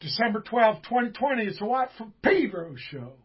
December 12, 2020. It's a Watt from Pedro show.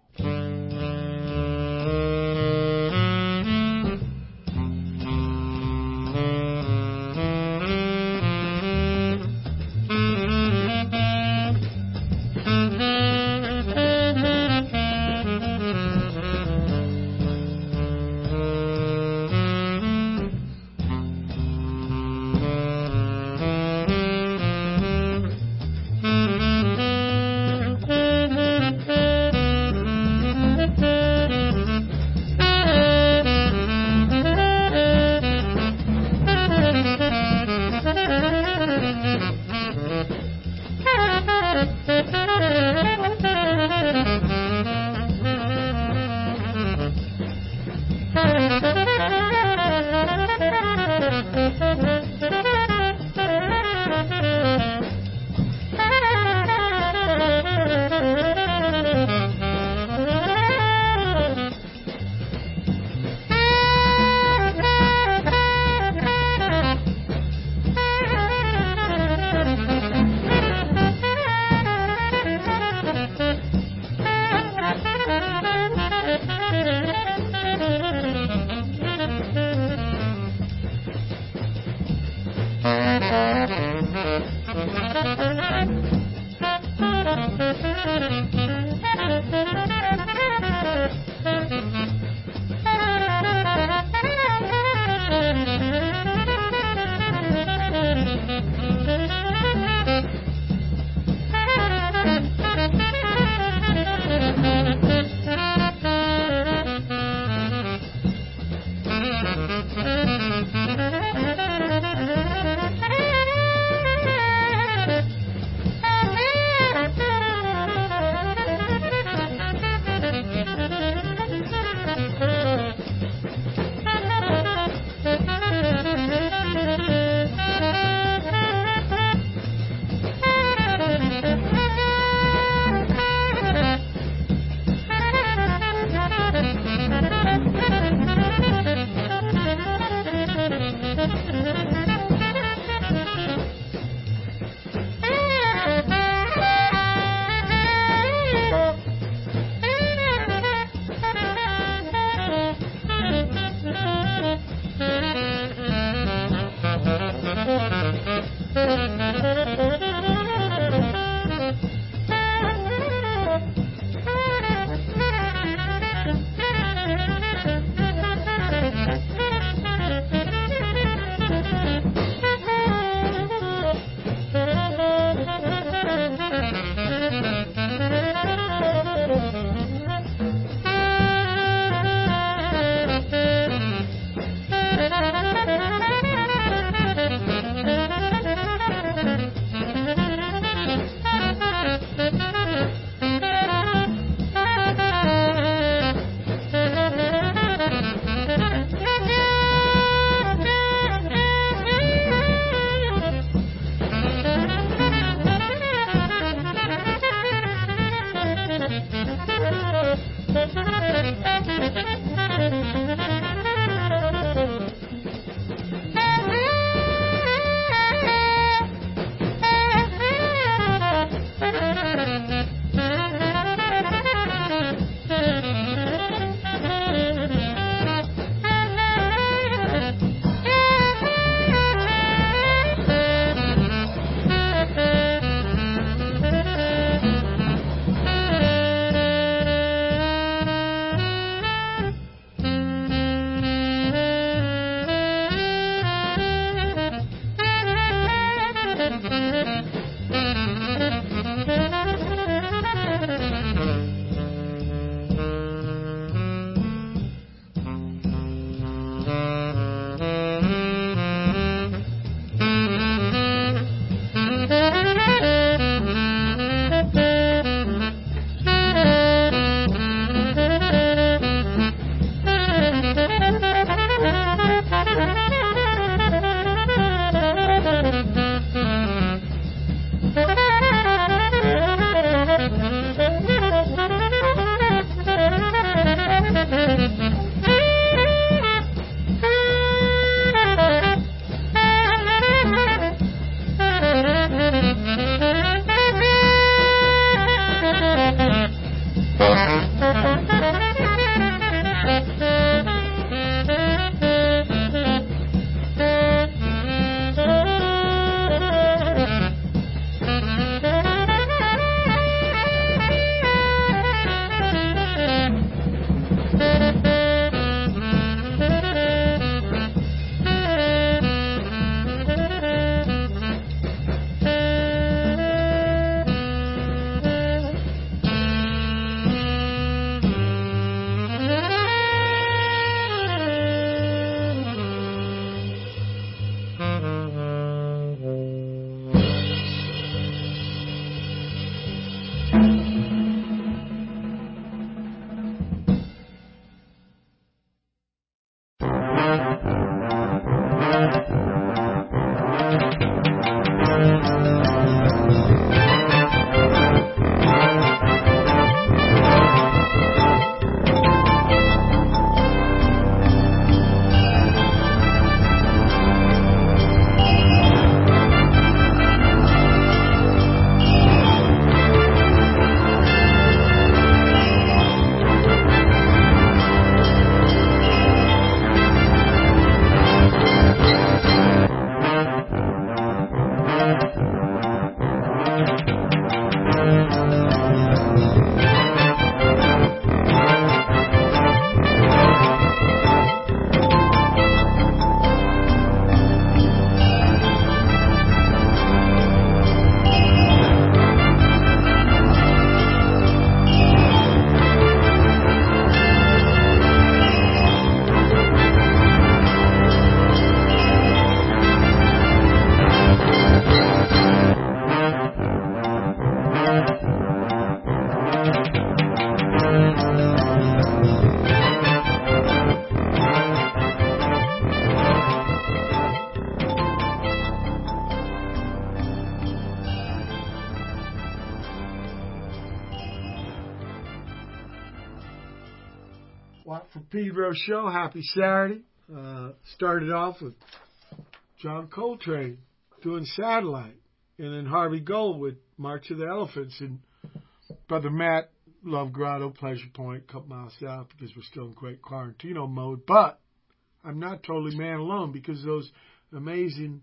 Watt from Pedro show. Happy Saturday. Started off with John Coltrane doing Satellite, and then Harvey Gold with March of the Elephants, and Brother Matt, Love Grotto, Pleasure Point, a couple miles south because we're still in great quarantino mode. But I'm not totally man alone because those amazing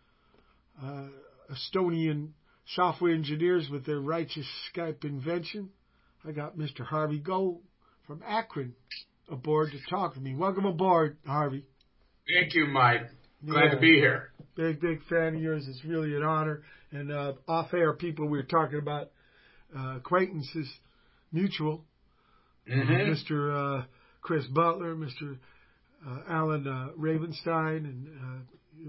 Estonian software engineers with their righteous Skype invention. I got Mr. Harvey Gold from Akron aboard to talk to me. Welcome aboard, Harvey. Thank you, Mike. Glad to be here. Big fan of yours. It's really an honor. And off-air people, we were talking about acquaintances, mutual. Mm-hmm. Mr. Chris Butler, Mr. Alan Ravenstein, and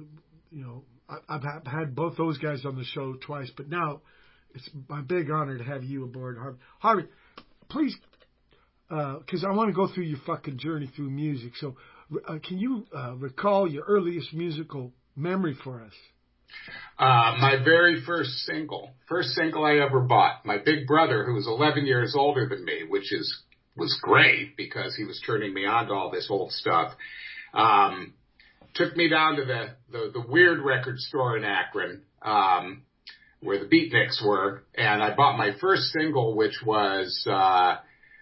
I've had both those guys on the show twice, but now it's my big honor to have you aboard, Harvey. Harvey, please, because I want to go through your fucking journey through music. So, can you recall your earliest musical memory for us? My very first single I ever bought. My big brother, who was 11 years older than me, which was great because he was turning me on to all this old stuff. Took me down to the weird record store in Akron, where the Beatniks were, and I bought my first single, which was The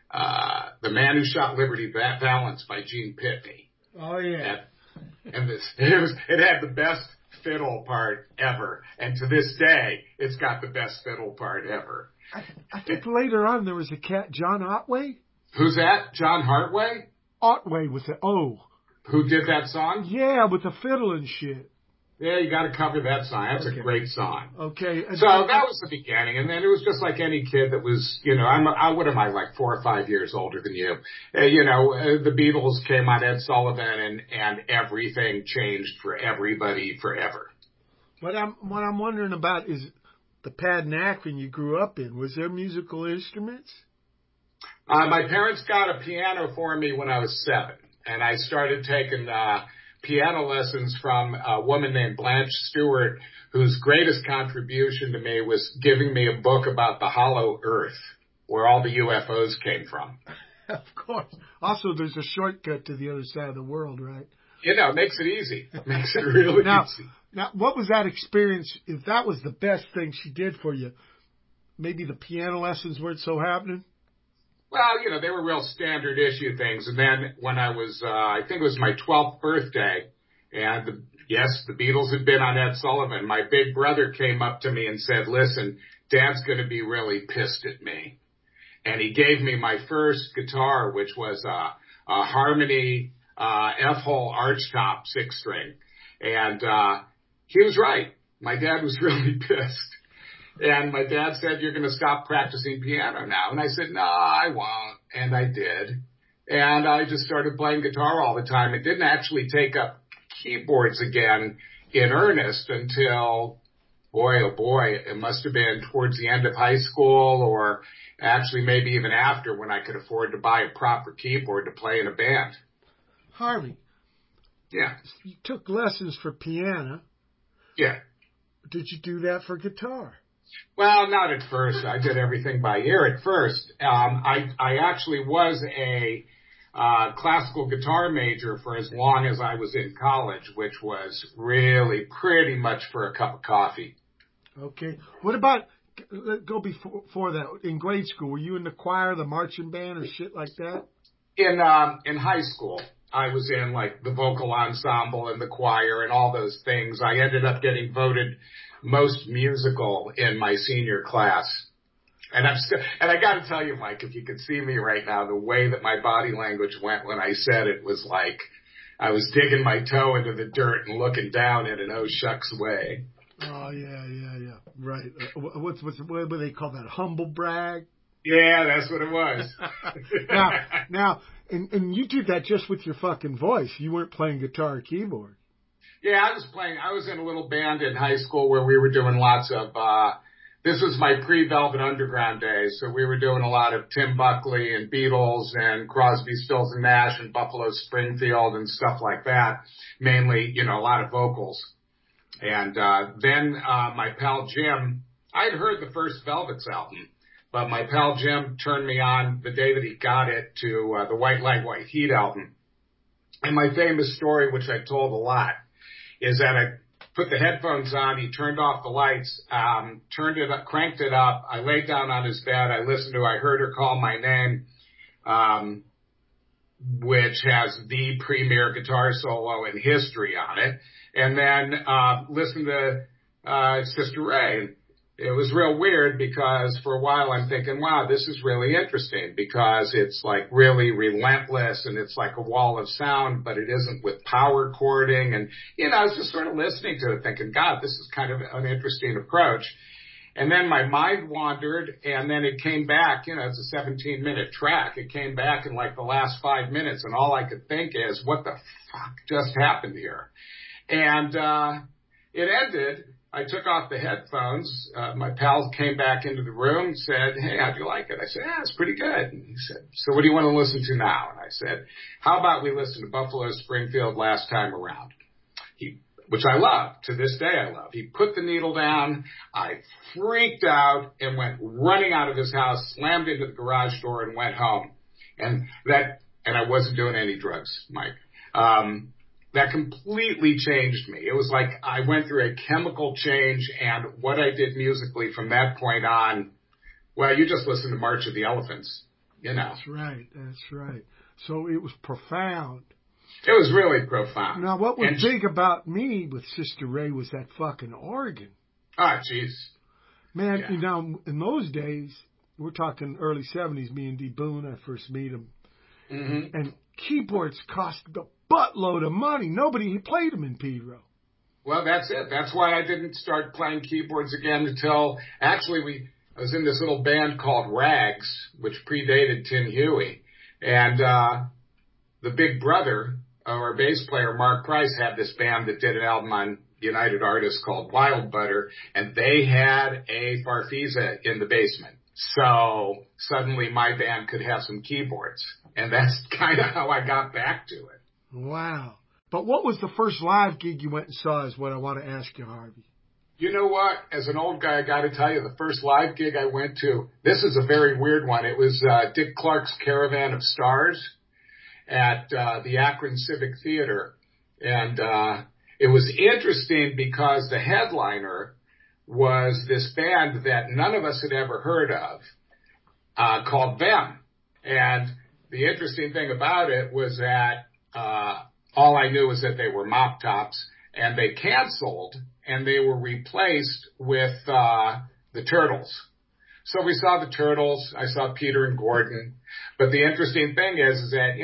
Man Who Shot Liberty Valance by Gene Pitney. Oh yeah. And it had the best fiddle part ever, and to this day, it's got the best fiddle part ever. I think later on there was a cat, John Otway. Who's that? John Hartway? Otway with the O. Who did that song? Yeah, with the fiddle and shit. Yeah, you got to cover that song. That's okay. A great song. Okay. So that was the beginning, and then it was just like any kid that was, what am I, like 4 or 5 years older than you? The Beatles came on Ed Sullivan, and everything changed for everybody forever. What I'm wondering about is the pad in Akron you grew up in. Was there musical instruments? My parents got a piano for me when I was 7, and I started taking piano lessons from a woman named Blanche Stewart, whose greatest contribution to me was giving me a book about the hollow earth, where all the UFOs came from. Of course. Also, there's a shortcut to the other side of the world, right? It makes it easy. It makes it really easy. Now, what was that experience? If that was the best thing she did for you, maybe the piano lessons weren't so happening? Well, they were real standard issue things. And then when I was, I think it was my 12th birthday, and the Beatles had been on Ed Sullivan, my big brother came up to me and said, listen, Dad's going to be really pissed at me. And he gave me my first guitar, which was a Harmony F-hole archtop 6-string. And he was right. My dad was really pissed. And my dad said, you're going to stop practicing piano now. And I said, no, I won't. And I did. And I just started playing guitar all the time. It didn't actually take up keyboards again in earnest until, it must have been towards the end of high school, or actually maybe even after, when I could afford to buy a proper keyboard to play in a band. Harvey. Yeah. You took lessons for piano. Yeah. Did you do that for guitar? Well, not at first. I did everything by ear at first. I actually was a classical guitar major for as long as I was in college, which was really pretty much for a cup of coffee. Okay. What about, go before that, in grade school, were you in the choir, the marching band, or shit like that? In high school, I was in like the vocal ensemble and the choir and all those things. I ended up getting voted most musical in my senior class. And I got to tell you, Mike, if you could see me right now, the way that my body language went when I said it was like I was digging my toe into the dirt and looking down in an oh shucks way. Oh yeah. Right. What do they call that? Humble brag? Yeah, that's what it was. Now, and you did that just with your fucking voice. You weren't playing guitar or keyboard. Yeah, I was in a little band in high school where we were doing lots of, this was my pre-Velvet Underground days, so we were doing a lot of Tim Buckley and Beatles and Crosby, Stills and Nash and Buffalo Springfield and stuff like that. Mainly, a lot of vocals. And then my pal Jim, I'd heard the first Velvet's album, but my pal Jim turned me on the day that he got it to the White Light, White Heat album. And my famous story, which I've told a lot, is that I put the headphones on, he turned off the lights, turned it up, cranked it up. I laid down on his bed. I listened to I Heard Her Call My Name, which has the premier guitar solo in history on it. And then listened to Sister Ray. It was real weird because for a while I'm thinking, wow, this is really interesting because it's like really relentless and it's like a wall of sound, but it isn't with power chording. And, I was just sort of listening to it thinking, God, this is kind of an interesting approach. And then my mind wandered and then it came back, it's a 17-minute track. It came back in like the last 5 minutes and all I could think is, what the fuck just happened here? And it ended. I took off the headphones. My pal came back into the room, said, hey, how'd you like it? I said, it's pretty good. And he said, so what do you want to listen to now? And I said, how about we listen to Buffalo Springfield Last Time Around? Which I love. To this day, I love. He put the needle down. I freaked out and went running out of his house, slammed into the garage door and went home. And I wasn't doing any drugs, Mike. That completely changed me. It was like I went through a chemical change, and what I did musically from that point on, well, you just listen to March of the Elephants, That's right. So it was profound. It was really profound. Now, what was big about me with Sister Ray was that fucking organ. Ah, jeez. Man, yeah. In those days, we're talking early 70s, me and D. Boone, I first meet him. Mm-hmm. And keyboards cost the buttload of money. Nobody played them in Pedro. Well, that's it. That's why I didn't start playing keyboards again until, actually, I was in this little band called Rags, which predated Tin Huey. And the big brother, our bass player, Mark Price, had this band that did an album on United Artists called Wild Butter, and they had a Farfisa in the basement. So suddenly my band could have some keyboards. And that's kind of how I got back to it. Wow. But what was the first live gig you went and saw is what I want to ask you, Harvey. You know what? As an old guy, I got to tell you, the first live gig I went to, this is a very weird one. It was Dick Clark's Caravan of Stars at the Akron Civic Theater. And it was interesting because the headliner was this band that none of us had ever heard of called Them. And the interesting thing about it was that all I knew was that they were Mop Tops, and they canceled, and they were replaced with the Turtles. So we saw the Turtles. I saw Peter and Gordon. But the interesting thing is that,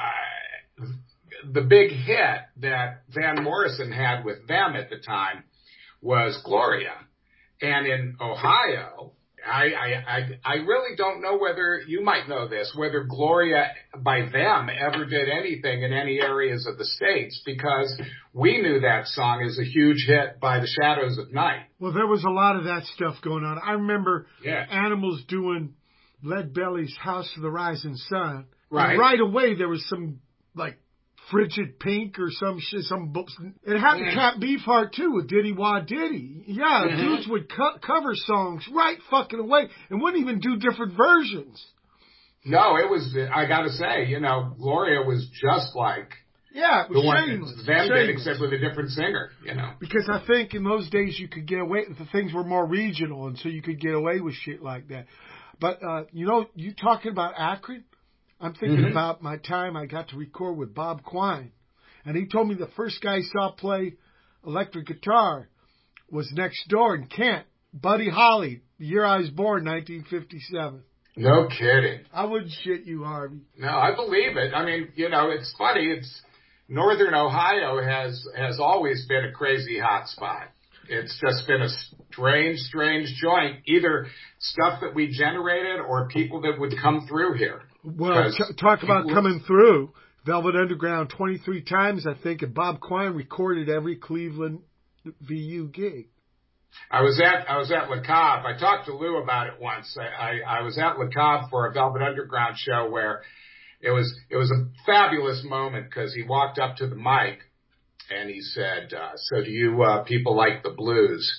the big hit that Van Morrison had with them at the time was Gloria. And in Ohio, I really don't know whether, you might know this, whether Gloria by them ever did anything in any areas of the States, because we knew that song as a huge hit by the Shadows of Night. Well, there was a lot of that stuff going on. I remember Animals doing Lead Belly's House of the Rising Sun. Right. And right away there was some, like, Frigid Pink or some shit, it happened to Cat Beefheart too with Diddy Wah Diddy. Yeah, dudes would cover songs right fucking away and wouldn't even do different versions. No, it was, I gotta say, Gloria was just like it was the one Shameless. them did, except with a different singer, Because I think in those days you could get away, the things were more regional and so you could get away with shit like that. But, you talking about Akron? I'm thinking about my time I got to record with Bob Quine. And he told me the first guy he saw play electric guitar was next door in Kent, Buddy Holly, the year I was born, 1957. No kidding. I wouldn't shit you, Harvey. No, I believe it. I mean, it's funny. Northern Ohio has always been a crazy hot spot. It's just been a strange joint, either stuff that we generated or people that would come through here. Well, talk about coming through. Velvet Underground 23 times, I think, and Bob Quine recorded every Cleveland VU gig. I was at Le Cave. I talked to Lou about it once. I was at Le Cave for a Velvet Underground show where it was a fabulous moment because he walked up to the mic and he said, so do you people like the blues?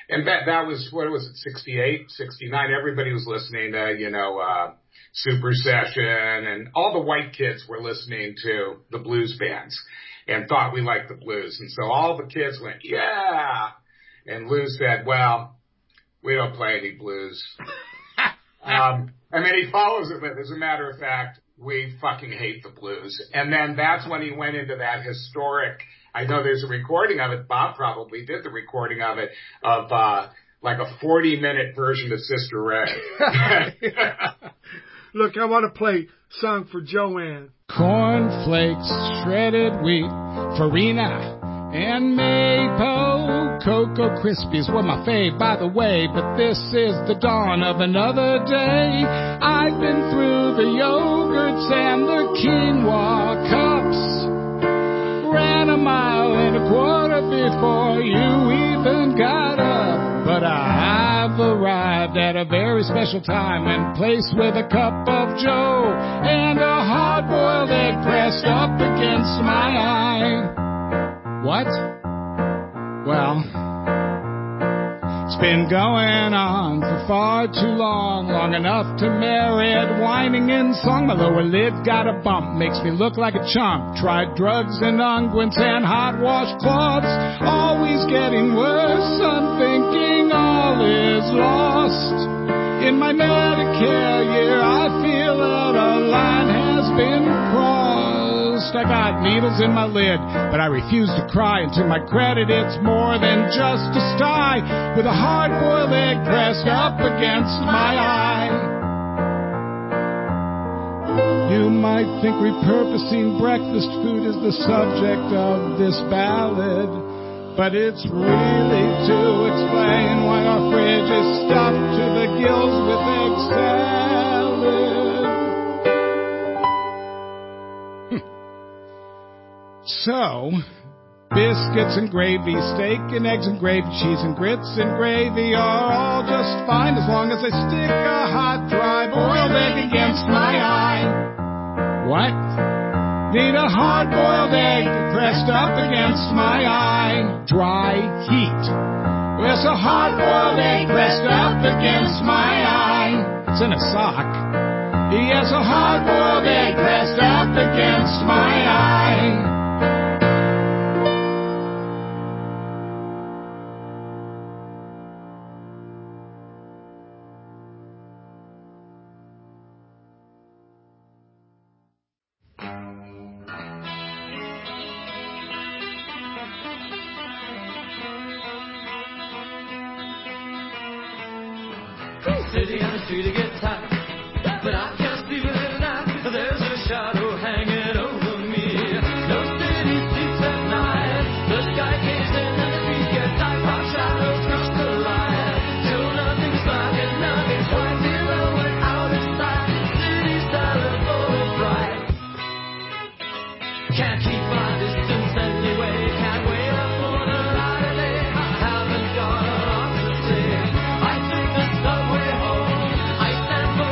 And that was, what was it, 68, 69? Everybody was listening to, Super Session, and all the white kids were listening to the blues bands and thought we liked the blues. And so all the kids went, yeah. And Lou said, well, we don't play any blues. And then he follows it with, as a matter of fact, we fucking hate the blues. And then that's when he went into that historic, I know there's a recording of it, Bob probably did the recording of it, of like a 40-minute version of Sister Ray. Look, I want to play song for Joanne. Cornflakes, shredded wheat, farina, and maple. Cocoa Krispies were my fave, by the way, but this is the dawn of another day. I've been through the yogurts and the quinoa cups. Ran a mile and a quarter before you even got up. But I've arrived at a very special time and place with a cup of joe and a hard-boiled egg pressed up against my eye. What? Well, it's been going on for far too long enough to merit whining in song. My lower lid got a bump, makes me look like a chump. Tried drugs and unguents and hot wash cloths, always getting worse. I'm thinking all is lost. In my Medicare year, I feel that a line has been crossed. I got needles in my lid, but I refuse to cry. And to my credit, it's more than just a sty, with a hard-boiled egg pressed up against my eye. You might think repurposing breakfast food is the subject of this ballad, but it's really to explain why our fridge is stuffed to the gills with egg salad. So, biscuits and gravy, steak and eggs and gravy, cheese and grits and gravy are all just fine as long as I stick a hot, dry-boiled egg against my eye. What? Need a hard-boiled egg pressed up against my eye. Dry heat. There's a hard-boiled egg pressed up against my eye. It's in a sock. He has a hard-boiled egg pressed up against my eye. Sitting on the street to get tired, but I can't sleep at night. There's a shadow hanging over me. No city sleeps at night. The sky caves in and the trees get tight. Our shadows crush the light till nothing's black and nothing's white. Zero and out of sight. City silent, full of bright. Can't keep my distance anyway. Can't wait up for the light of day. I haven't got a lot to say. I take the subway home. I stand for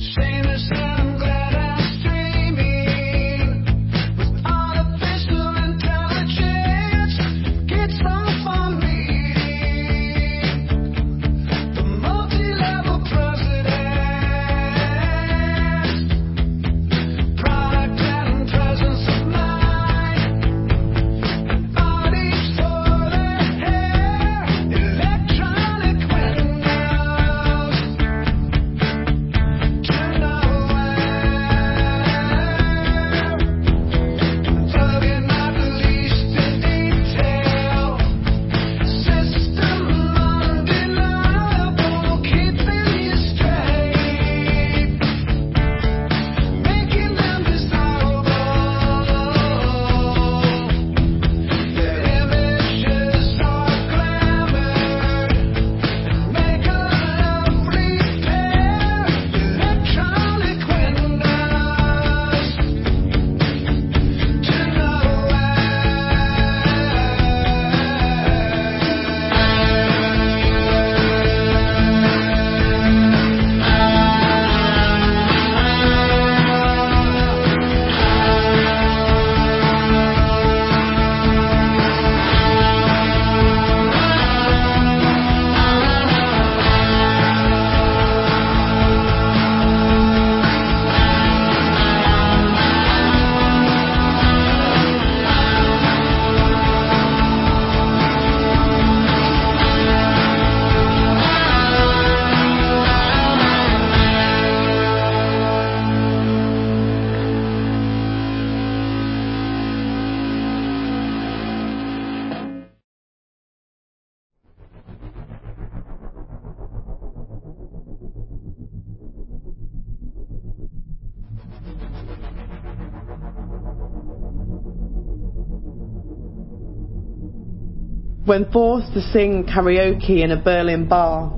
When forced to sing karaoke in a Berlin bar,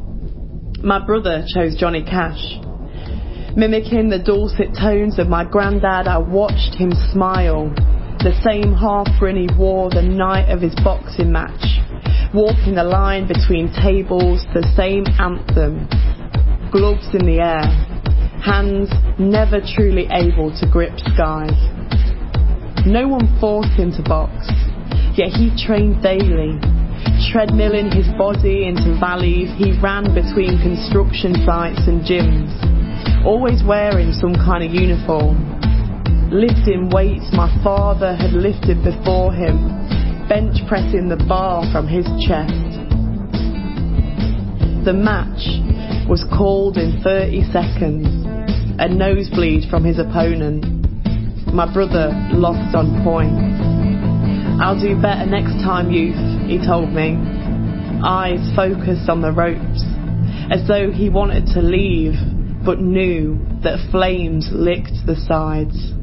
my brother chose Johnny Cash. Mimicking the dulcet tones of my granddad, I watched him smile, the same half-grin he wore the night of his boxing match, walking the line between tables, the same anthem, gloves in the air, hands never truly able to grip skies. No one forced him to box, yet he trained daily, treadmilling his body into valleys. He ran between construction sites and gyms, always wearing some kind of uniform, lifting weights my father had lifted before him, bench pressing the bar from his chest. The match was called in 30 seconds, a nosebleed from his opponent. My brother lost on points. "I'll do better next time, youth," he told me, eyes focused on the ropes, as though he wanted to leave, but knew that flames licked the sides.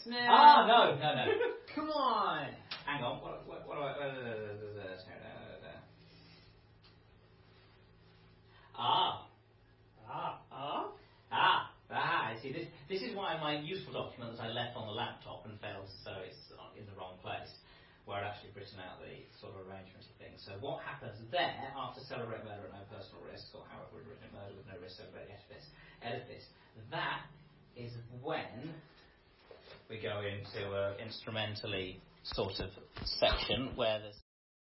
No. Come on. Hang on. What do I... See, this is why my useful document that I left on the laptop and failed, so it's in the wrong place, where I'd actually written out the sort of arrangement of things. So what happens there, after celebrate murder at no personal risk, or however we've written murder with no risk, celebrate edifice, that is when we go into an instrumentally sort of section where there's...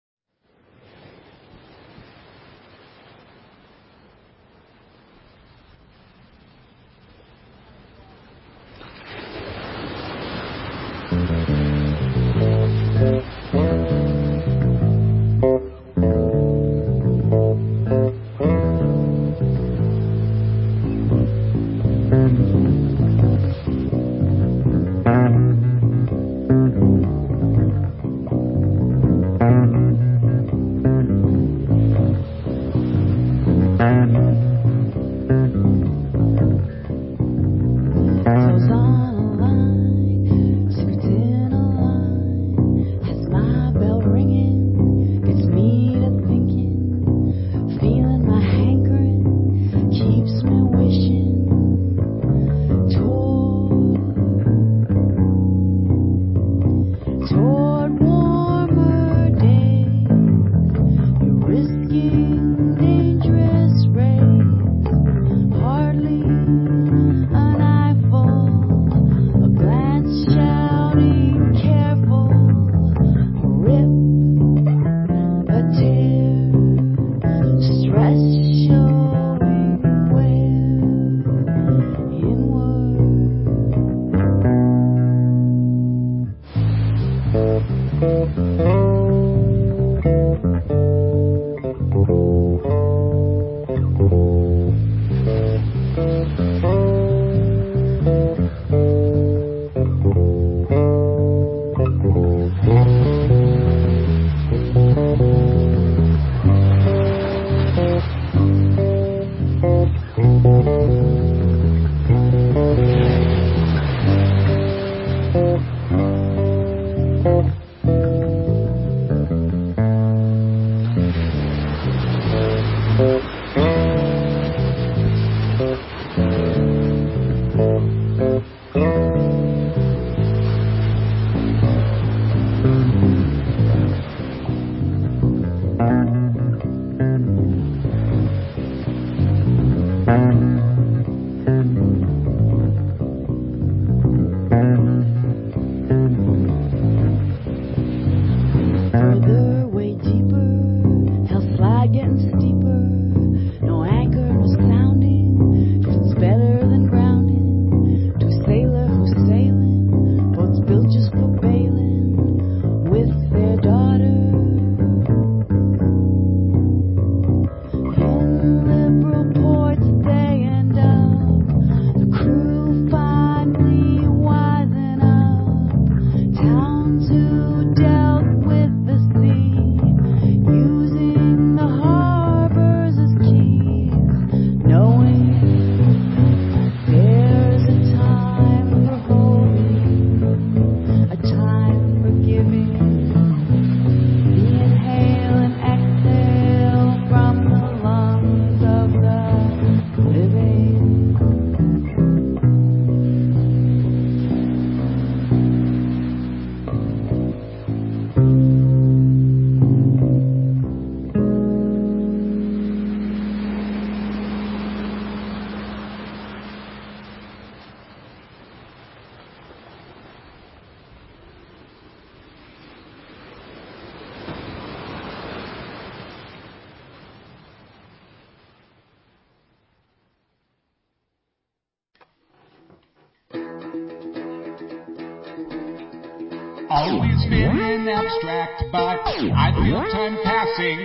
Always been an abstract, but I feel time passing.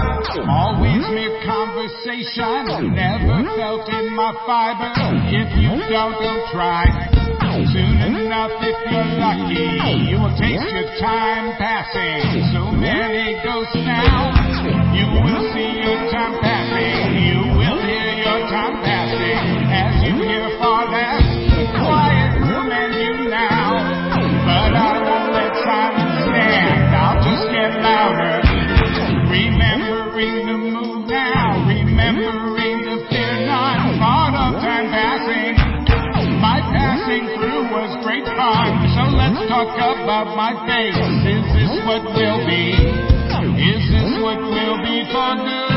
Always mere conversation, never felt in my fiber. If you don't try. Soon enough, if you're lucky, you will taste your time passing. So many ghosts now, you will see your time passing. You will hear your time passing as you hear far less quiet room and you now. talk about my face. Is this what will be? Is this what will be for good?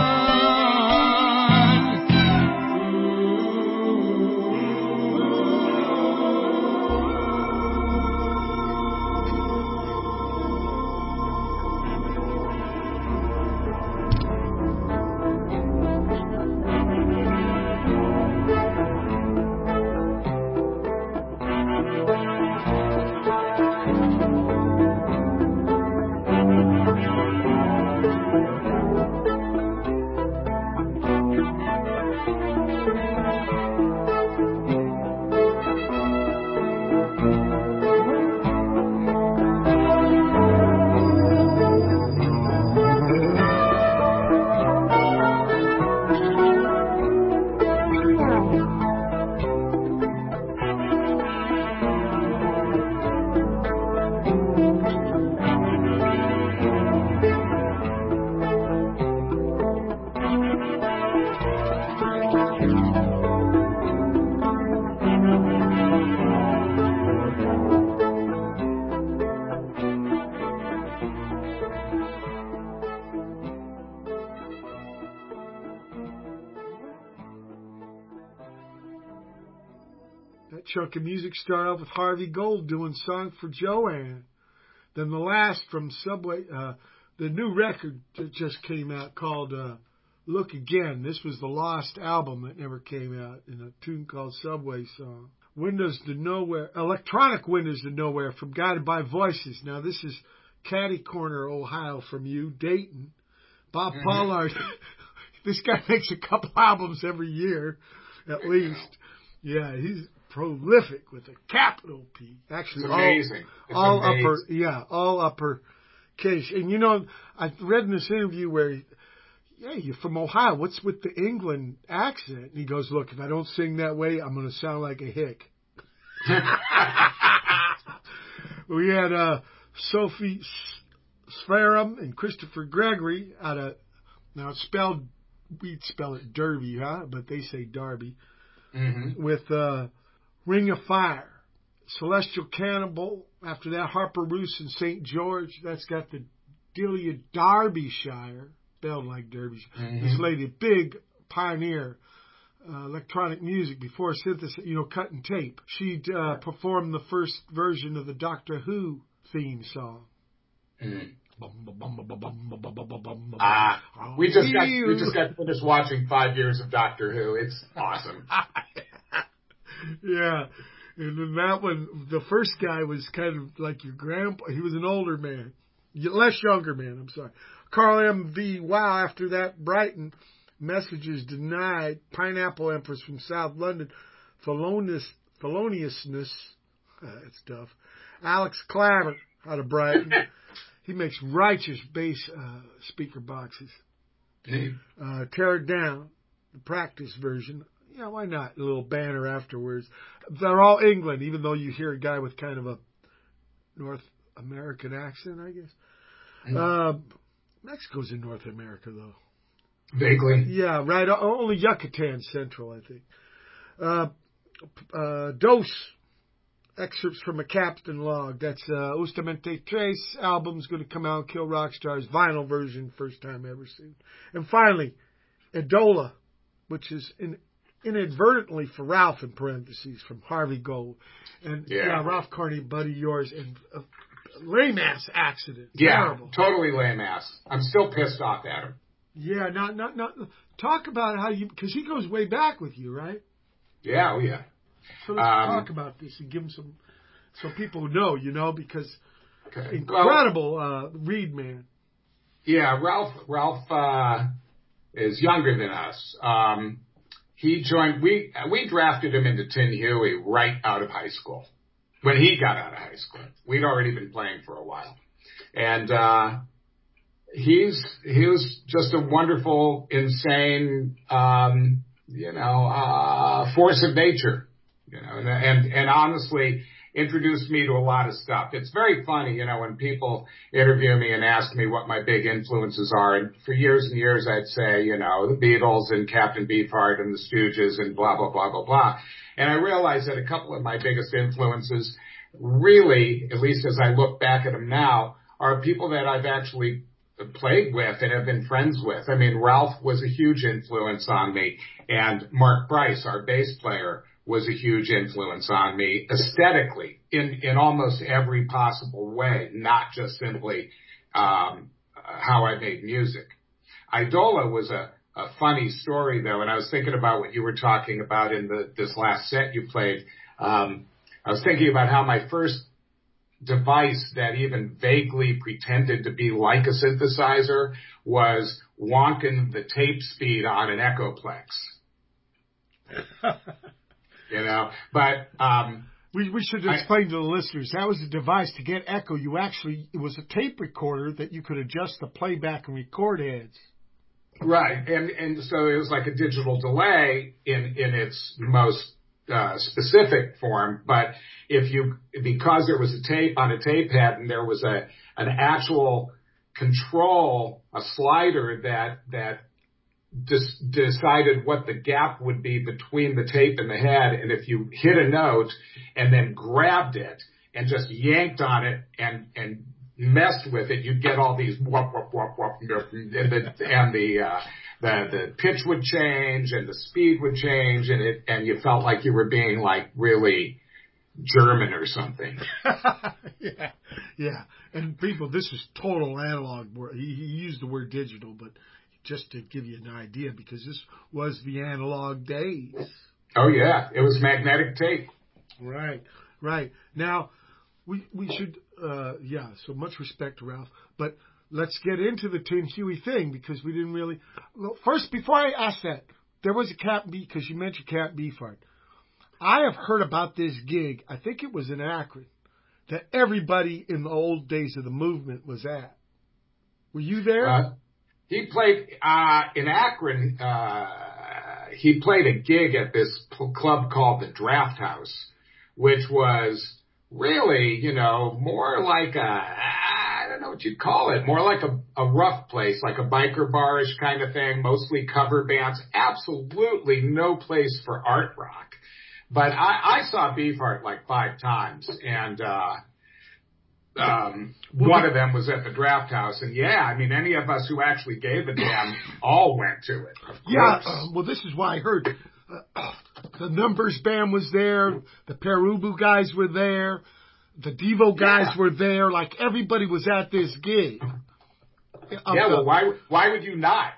That chunk of music started off with Harvey Gold doing Song for Joanne. Then the last from Subway, the new record that just came out called Look Again. This was the lost album that never came out in a tune called Subway Song. Windows to Nowhere, Electronic Windows to Nowhere from Guided by Voices. Now this is Catty Corner, Ohio from you, Dayton. Bob Pollard. This guy makes a couple albums every year, at least. Yeah, he's prolific with a capital P. Actually, it's amazing. All upper case. And you know, I read in this interview where, you're from Ohio. What's with the England accent? And he goes, look, if I don't sing that way, I'm going to sound like a hick. We had Sophie Sfarum and Christopher Gregory out of, now it's spelled, we'd spell it Derby, huh? But they say Darby. Mm-hmm. With Ring of Fire, Celestial Cannibal. After that, Harper Roos and St. George. That's got the Delia Derbyshire, spelled like Derbyshire. Mm-hmm. This lady, big pioneer, electronic music before synthesis, cutting tape. She performed the first version of the Doctor Who theme song. Mm-hmm. We just got finished watching 5 years of Doctor Who. It's awesome. Yeah. And then that one, the first guy was kind of like your grandpa. He was an older man. Less younger man, I'm sorry. Carl M.V. Wow, after that, Brighton. Messages denied. Pineapple Empress from South London. Feloniousness. That's tough. Alex Clapper out of Brighton. He makes righteous bass speaker boxes. Tear It Down, the practice version. Yeah, why not? A little banner afterwards. They're all England, even though you hear a guy with kind of a North American accent, I guess. Mexico's in North America, though. Vaguely. Yeah, right. Only Yucatan Central, I think. Dose. Excerpts from a Captain Log. That's Justamente Tres album's going to come out. Kill Rock Stars vinyl version, first time ever seen. And finally, Edola, which is inadvertently for Ralph in parentheses from Harvey Gold. And Ralph Carney, buddy yours, and lame ass accident. Yeah, terrible. Totally lame ass. I'm still pissed off at him. Yeah, not. Talk about how because he goes way back with you, right? Yeah, oh yeah. So let's talk about this and give them so people know, because incredible read man. Yeah, Ralph is younger than us. He joined. We drafted him into Tin Huey right out of high school. When he got out of high school, we'd already been playing for a while, and he was just a wonderful, insane, force of nature. And honestly introduced me to a lot of stuff. It's very funny, when people interview me and ask me what my big influences are. And for years and years, I'd say, the Beatles and Captain Beefheart and the Stooges and blah, blah, blah, blah, blah. And I realized that a couple of my biggest influences really, at least as I look back at them now, are people that I've actually played with and have been friends with. I mean, Ralph was a huge influence on me, and Mark Price, our bass player, was a huge influence on me aesthetically in almost every possible way, not just simply how I made music. Idola was a funny story, though, and I was thinking about what you were talking about in this last set you played. I was thinking about how my first device that even vaguely pretended to be like a synthesizer was wonking the tape speed on an Echoplex. You know, but we should explain to the listeners, that was a device to get echo. It was a tape recorder that you could adjust the playback and record heads. Right, and so it was like a digital delay in its most specific form, but because there was a tape on a tape head and there was an actual control, a slider that decided what the gap would be between the tape and the head, and if you hit a note and then grabbed it and just yanked on it and messed with it, you'd get all these whoop whoop whoop whoop, and the pitch would change and the speed would change, and you felt like you were being like really German or something. Yeah. And people, this is total analog. He used the word digital, but just to give you an idea, because this was the analog days. Oh yeah, it was magnetic tape. Right. Now, we should, so much respect to Ralph, but let's get into the Tin Huey thing, because we didn't really, well, first, before I ask that, there was a Captain B, because you mentioned Captain Beefheart. I have heard about this gig, I think it was in Akron, that everybody in the old days of the movement was at. Were you there? He played in Akron. He played a gig at this club called the Draft House, which was really, more like I don't know what you'd call it, more like a rough place, like a biker barish kind of thing, mostly cover bands, absolutely no place for art rock. But I saw Beefheart like 5 times, and one of them was at the Draft House, and any of us who actually gave a damn all went to it. Well, this is why I heard the Numbers Band was there, the Perubu guys were there, the Devo guys were there, like everybody was at this gig. Well, why would you not?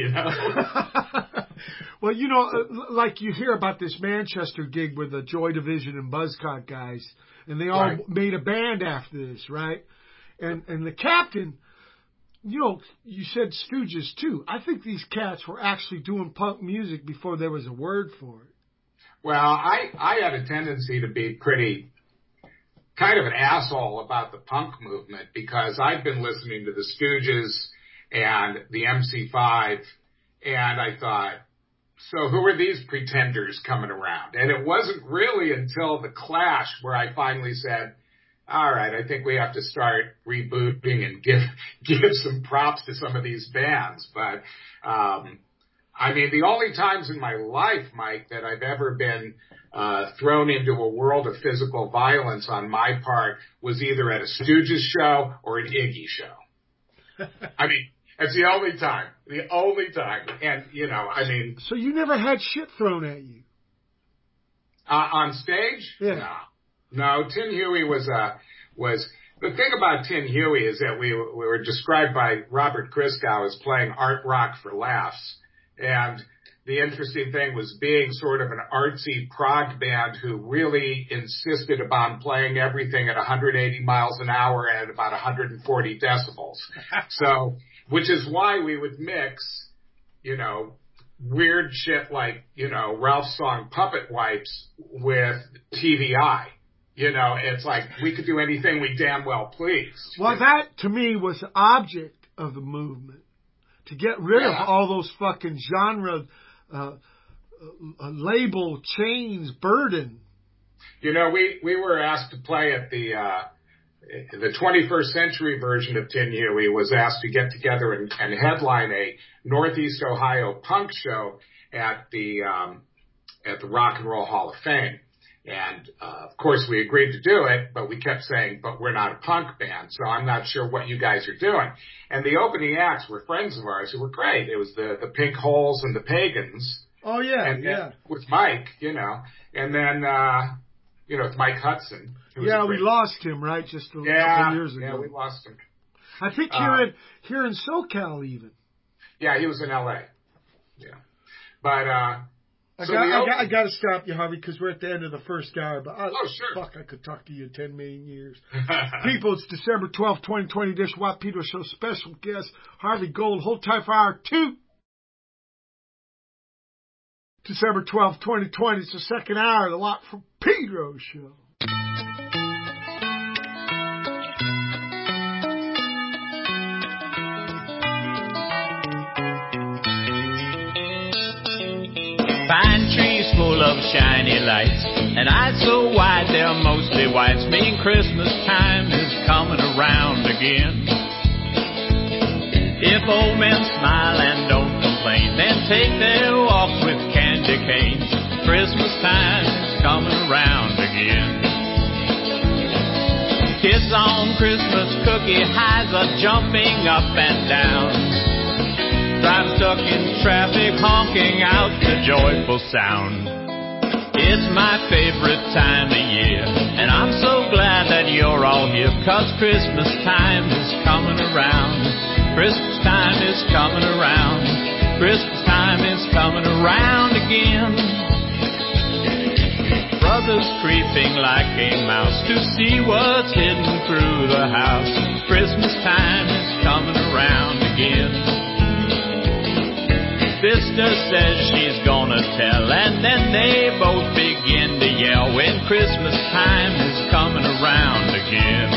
Well, like you hear about this Manchester gig with the Joy Division and Buzzcock guys, and they all made a band after this, right? And the Captain, you said Stooges too. I think these cats were actually doing punk music before there was a word for it. Well, I had a tendency to be pretty kind of an asshole about the punk movement, because I'd been listening to the Stooges and the MC5, and I thought, so who are these pretenders coming around? And it wasn't really until the Clash where I finally said, all right, I think we have to start rebooting and give some props to some of these bands. But, the only times in my life, Mike, that I've ever been thrown into a world of physical violence on my part was either at a Stooges show or an Iggy show. It's the only time. And, So you never had shit thrown at you? On stage? Yeah. No, Tin Huey was the thing about Tin Huey is that we were described by Robert Christgau as playing art rock for laughs. And the interesting thing was being sort of an artsy prog band who really insisted upon playing everything at 180 miles an hour and at about 140 decibels. So, which is why we would mix, weird shit like, Ralph's song Puppet Wipes with TVI. It's like we could do anything we damn well pleased. Well, that to me was the object of the movement. To get rid of all those fucking genre label chains, burden. We were asked to play at the 21st century version of Tin Huey was asked to get together and headline a Northeast Ohio punk show at the Rock and Roll Hall of Fame. And, of course, we agreed to do it, but we kept saying, but we're not a punk band, so I'm not sure what you guys are doing. And the opening acts were friends of ours who were great. It was the Pink Holes and the Pagans. Oh, yeah, and yeah. With Mike, you know. And then, with Mike Hudson. Yeah, we lost him, right, just a couple of years ago. Yeah, we lost him. I think here in SoCal even. Yeah, he was in L.A. Yeah. But, I got to stop you, Harvey, because we're at the end of the first hour. But sure. Fuck, I could talk to you 10 million years. People, it's December 12th, 2020. This Watt Pedro Show special guest, Harvey Gold. Hold tight for hour 2. December 12th, 2020. It's the second hour of the Watt from Pedro Show. Pine trees full of shiny lights, and eyes so wide they're mostly whites, mean Christmas time is coming around again. If old men smile and don't complain, then take their walks with candy canes. Christmas time is coming around again. Kids on Christmas cookie highs are jumping up and down. I'm stuck in traffic, honking out the joyful sound. It's my favorite time of year, and I'm so glad that you're all here, 'cause Christmas time is coming around. Christmas time is coming around. Christmas time is coming around again. Brothers creeping like a mouse to see what's hidden through the house. Christmas time is coming around again. Sister says she's gonna tell, and then they both begin to yell when Christmas time is coming around again.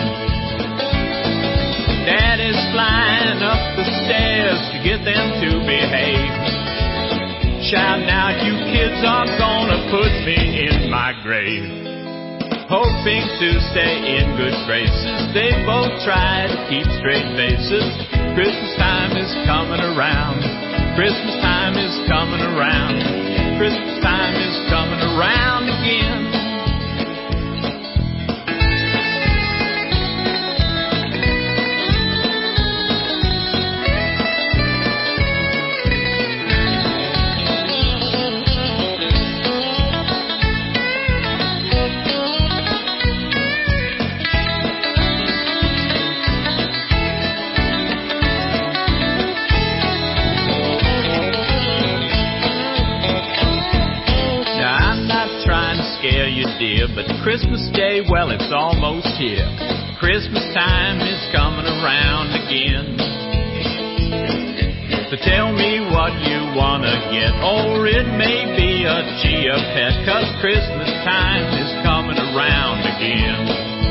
Daddy's flying up the stairs to get them to behave. Shouting out, you kids are gonna put me in my grave. Hoping to stay in good graces, they both try to keep straight faces. Christmas time is coming around. Christmas time is coming around. Christmas time is coming around again. But Christmas Day, well, it's almost here. Christmas time is coming around again. So tell me what you wanna get, or it may be a Gia pet, 'cause Christmas time is coming around again.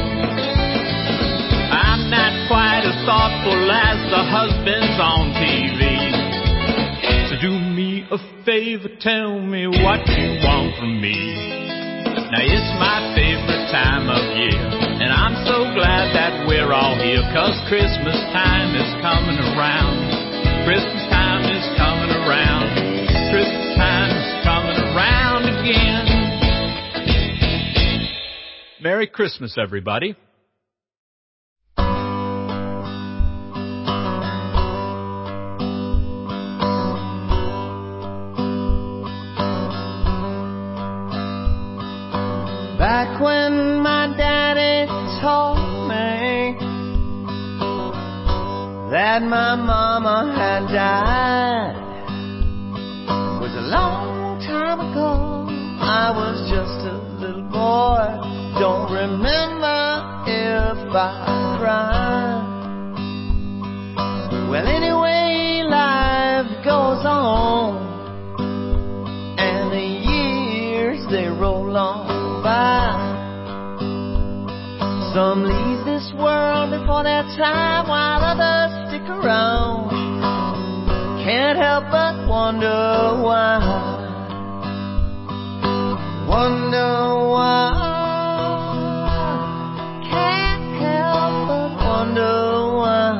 I'm not quite as thoughtful as the husbands on TV. So do me a favor, tell me what you want from me. Now it's my favorite time of year, and I'm so glad that we're all here, 'cause Christmas time is coming around. Christmas time is coming around. Christmas time is coming around again. Merry Christmas, everybody. Back when my daddy told me that my mama had died, was a long time ago. I was just a little boy, don't remember if I cried. Well, anyway, life goes on, and the years they roll on. Some leave this world before their time, while others stick around. Can't help but wonder why. Wonder why. Can't help but wonder why.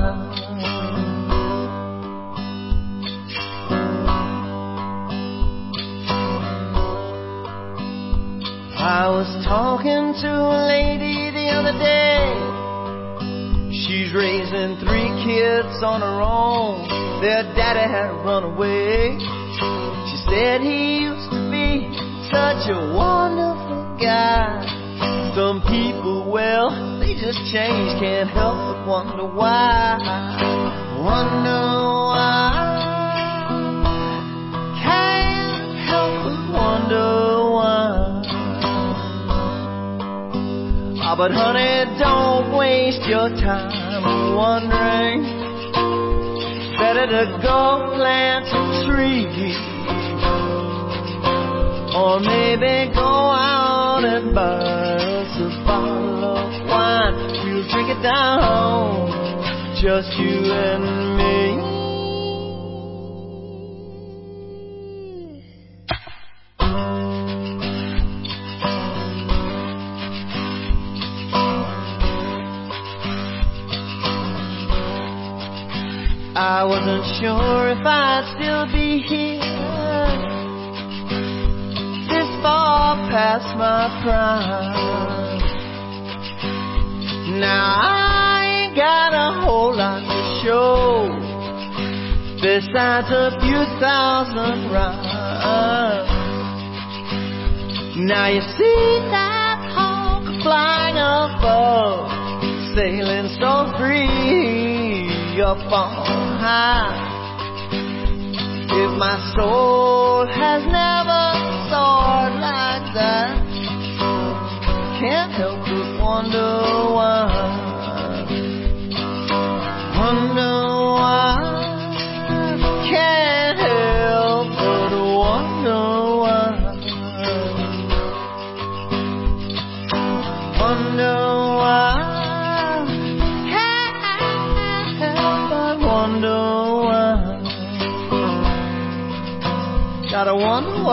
I was talking to a lady the other day. She's raising 3 kids on her own. Their daddy had run away. She said he used to be such a wonderful guy. Some people, well, they just change. Can't help but wonder why. Wonder why. Can't help but wonder why. Ah, but honey, don't waste your time wondering. Better to go plant a tree, or maybe go out and buy us a bottle of wine. We'll drink it down, just you and me. I wasn't sure if I'd still be here, this far past my prime. Now I ain't got a whole lot to show, besides a few thousand rhymes. Now you see that hawk flying above, sailing so free up on high. If my soul has never soared like that, can't help but wonder why. Wonder why. Can't help but wonder why. Wonder why. Wonder why. Gotta wonder why.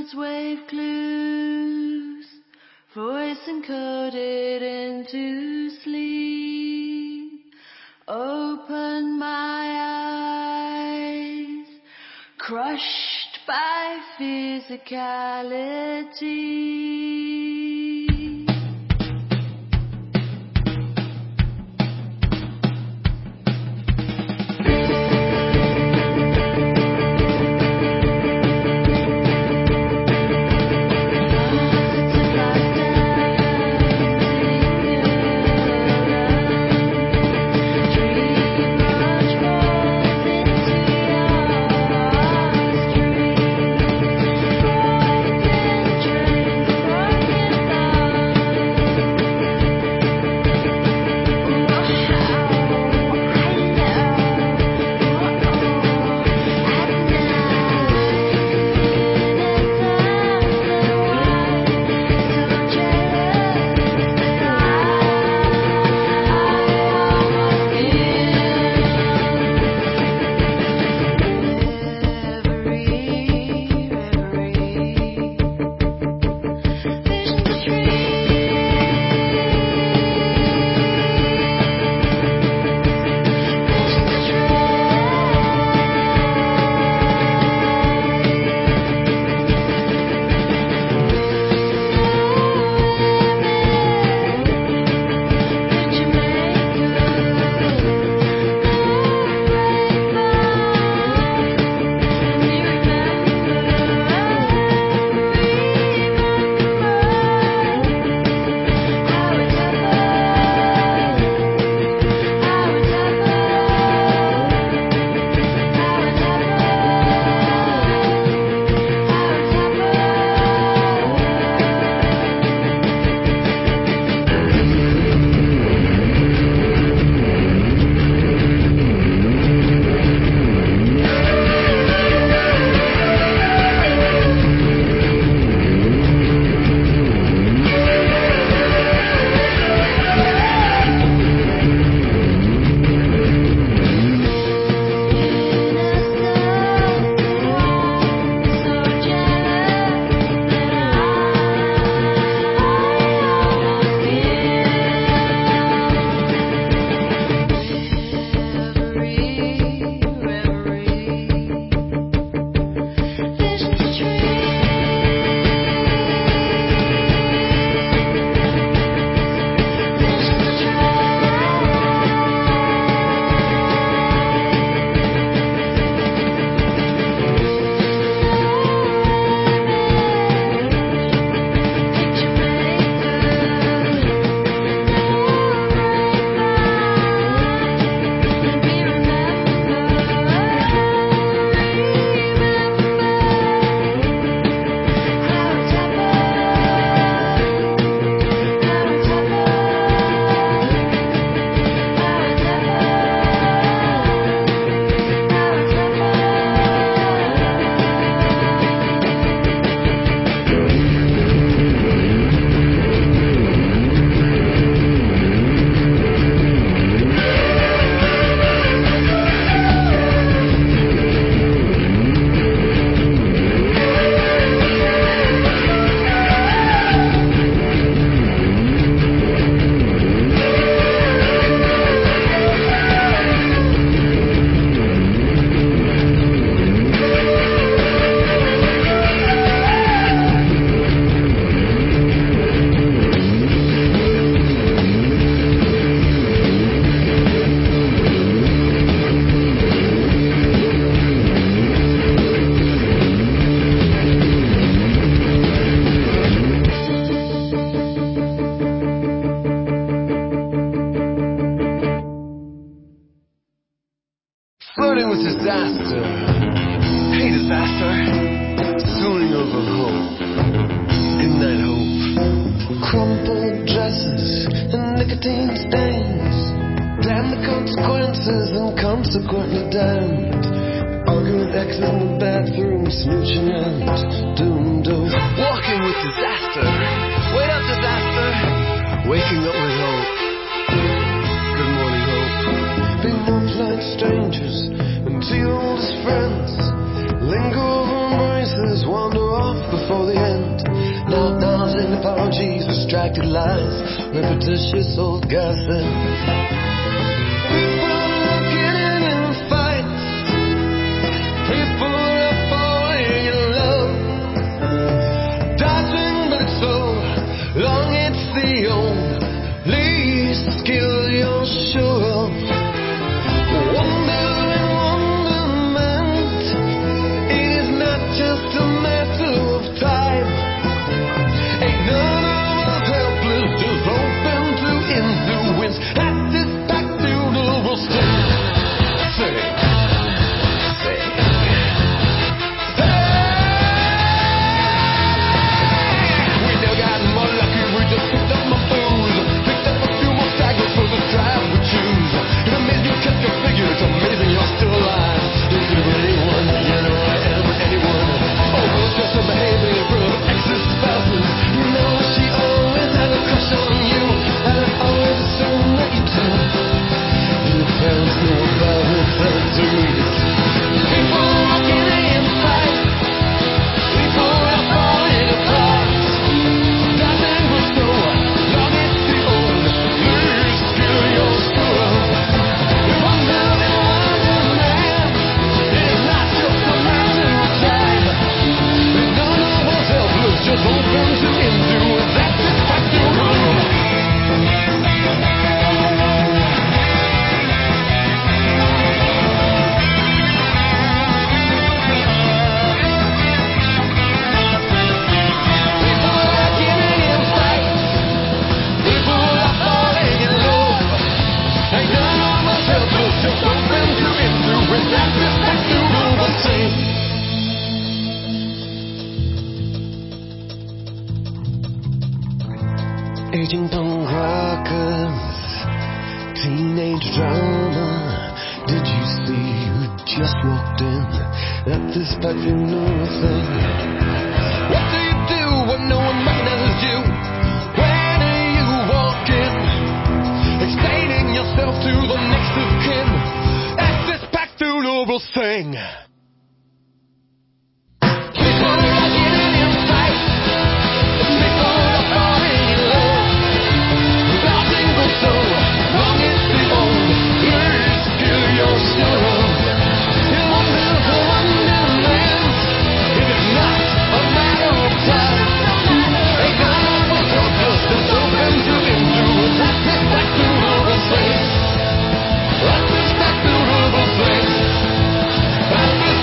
nights wave clues, voice encoded into sleep. Open my eyes, crushed by physicality. Flirting with disaster. Hey, disaster. Swooning over hope. Midnight hope. Crumpled dresses and nicotine stains. Damn the consequences and consequently damned. Arguing with exes in the bathroom, smooching and doom. Walking with disaster. Wait up, disaster. Waking up with hope. Good morning, hope. Being moved like strangers and to your oldest friends. Linger over embraces, wander off before didactic lies, repetitious old gossip. People are getting in fights. People are falling in love. Dodging, but it's so long. It's the only skill you're sure of. Wonder and wonderment is not just a matter of time. Ain't none of us helpless, just open to influence. At this back doodle will stay. Say, say. We never got more lucky, we just picked up my booze. Picked up a few more staggers for the drive we choose. It's amazing you kept your figure, it's amazing you're still alive. You could have anyone, you know I am anyone. Overstressed and behaving in front of exes, spouses. You know she always had a crush on you, and I always assumed that you too. Your parents know about her tattoos. People are getting in fights. People are falling apart. Nothing will so long it's the only skill you're sure of. You wonder and wonder, man, it's not just a matter of time. And none of us helpless, just open to influence. That's it, back to rule. People are getting in fights. People are falling in love. Ain't none of us helpless, just open to influence. That's it, back to rule the same. Aging punk rockers, teenage drama. Did you see who just walked in at this back funeral thing? What do you do when no one recognizes you? Where do you walk in? Explaining yourself to the next of kin. At this back funeral thing. People are getting in fights. People are falling in love. Nothing but so long it's the only skill you're sure of. You wonder for wonderment, if it's not a matter of time. Ain't none of us helpless, just open to influence. That's this back to rubble face. That's this back to rubble face. That's this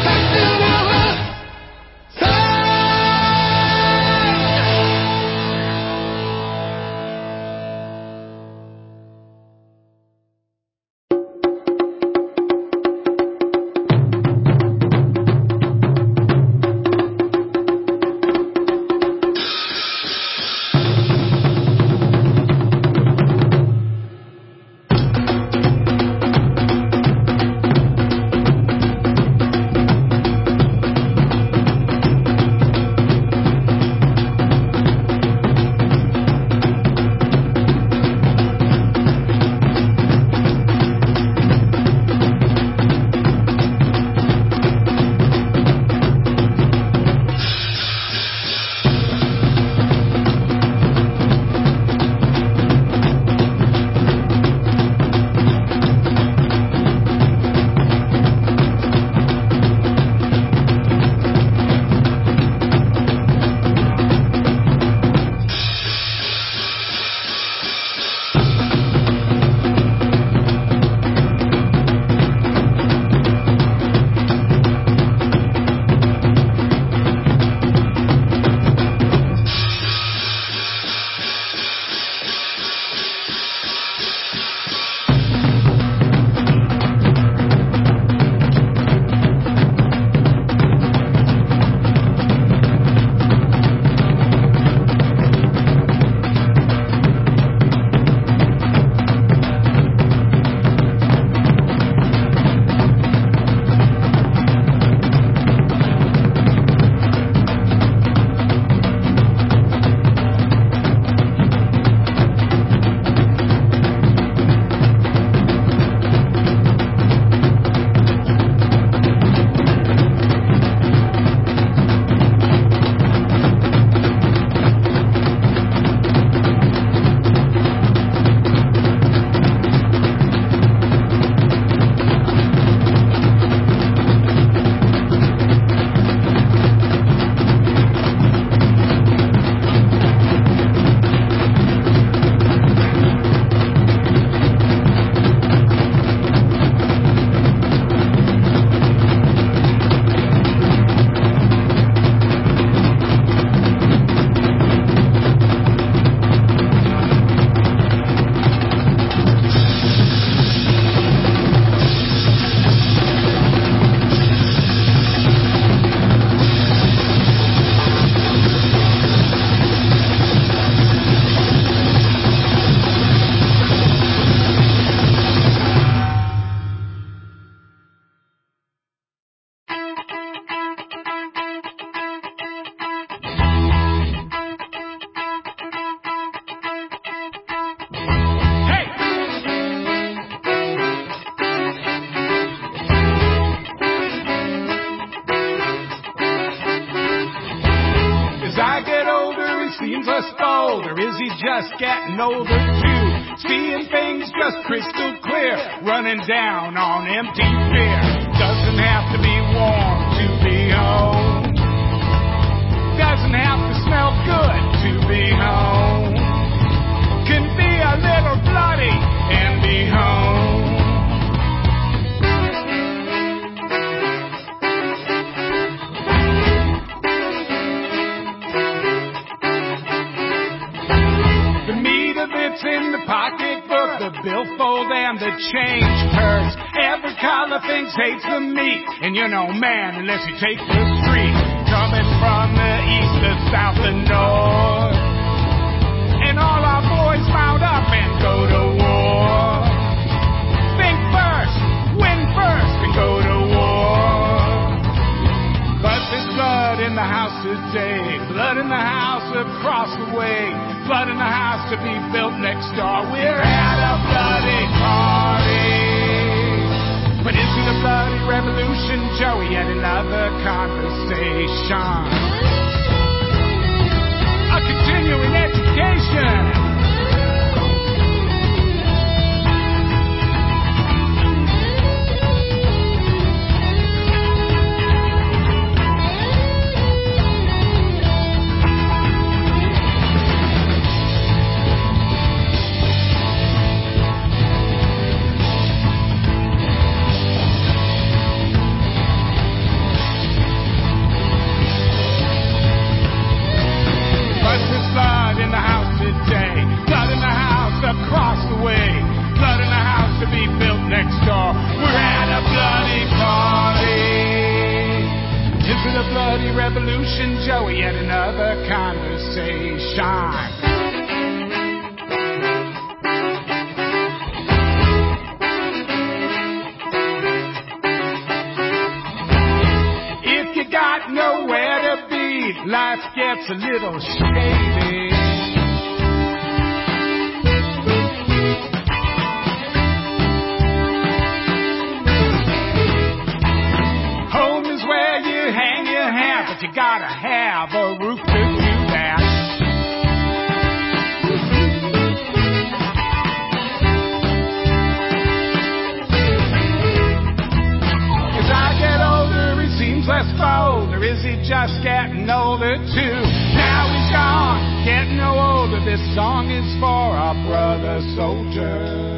is he just getting older too? Seeing things just crystal clear, running down on empty fear. Doesn't have to be warm to be home. Doesn't have to smell good to be home. Can be a little bloody and be home. The meat of it's in the pocketbook, the billfold and the change purse. Every collar thinks hates the meat, and you're no man unless you take the street. Coming from the east, the south, the north. And all our boys mount up and go to war. Think first, win first, and go to war. But there's blood in the house today, blood in the house across the way, blood in the house to be built next door. We're at a bloody party. But is it a bloody revolution, Joey? Yet another conversation. A continuing education. Revolution, Joey, yet another conversation. If you got nowhere to be, life gets a little shady. You gotta have a roof to do that. As I get older, he seems less bold, or is he just getting older too? Now he's gone, getting no older. This song is for our brother soldier.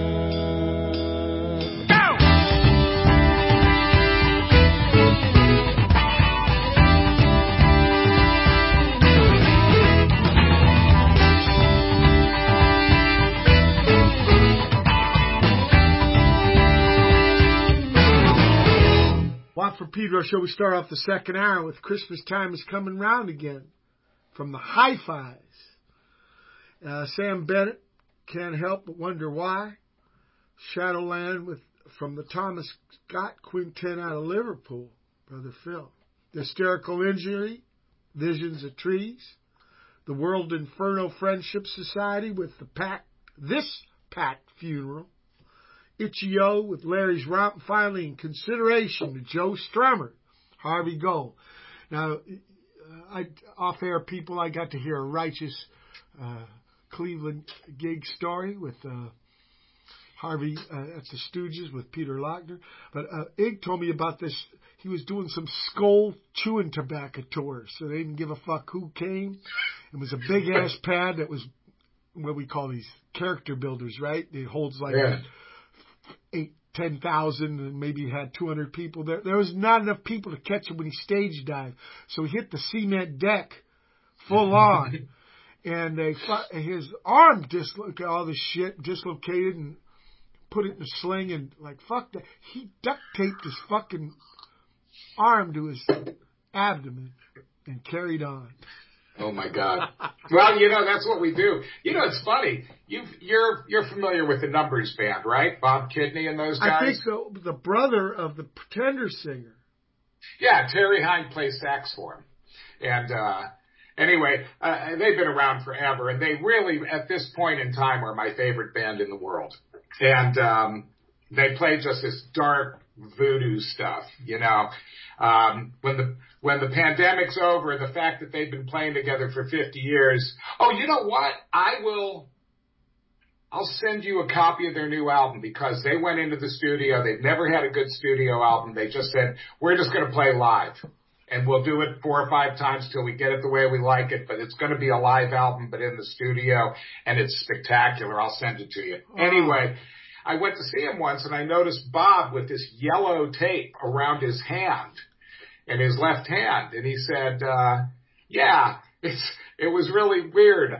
For Pedro Show, we start off the second hour with Christmas Time is Coming Round Again from the Hi-Fis. Sam Bennett, Can't Help But Wonder Why. Shadowland from the Thomas Scott Quintet out of Liverpool, Brother Phil. The Hysterical Injury, Visions of Trees. The World Inferno Friendship Society with This Packed Funeral. Itch-E-O with Larry's Romp, finally in consideration to Joe Strummer, Harvey Gold. Now, off-air people, I got to hear a Righteous Cleveland gig story with Harvey at the Stooges with Peter Lochner. But Ig told me about this. He was doing some skull chewing tobacco tours, so they didn't give a fuck who came. It was a big-ass pad that was what we call these character builders, right? It holds like... Yeah. 10,000 and maybe had 200 people there. There was not enough people to catch him when he stage dived. So he hit the cement deck full on. And his arm all this shit dislocated and put it in a sling and like, fuck that. He duct taped his fucking arm to his abdomen and carried on. Oh my God. Well, that's what we do. It's funny. You're familiar with the Numbers Band, right? Bob Kidney and those guys? I think so. The brother of the Pretender singer. Yeah, Terry Hine plays sax for him. And, anyway, they've been around forever, and they really, at this point in time, are my favorite band in the world. And, they played just this dark voodoo stuff, you know. When the pandemic's over, the fact that they've been playing together for 50 years. Oh, you know what? I'll send you a copy of their new album because they went into the studio. They've never had a good studio album. They just said, we're just going to play live. And we'll do it 4 or 5 times till we get it the way we like it. But it's going to be a live album, but in the studio. And it's spectacular. I'll send it to you. Anyway, I went to see him once and I noticed Bob with this yellow tape around his hand and his left hand. And he said, yeah, it was really weird.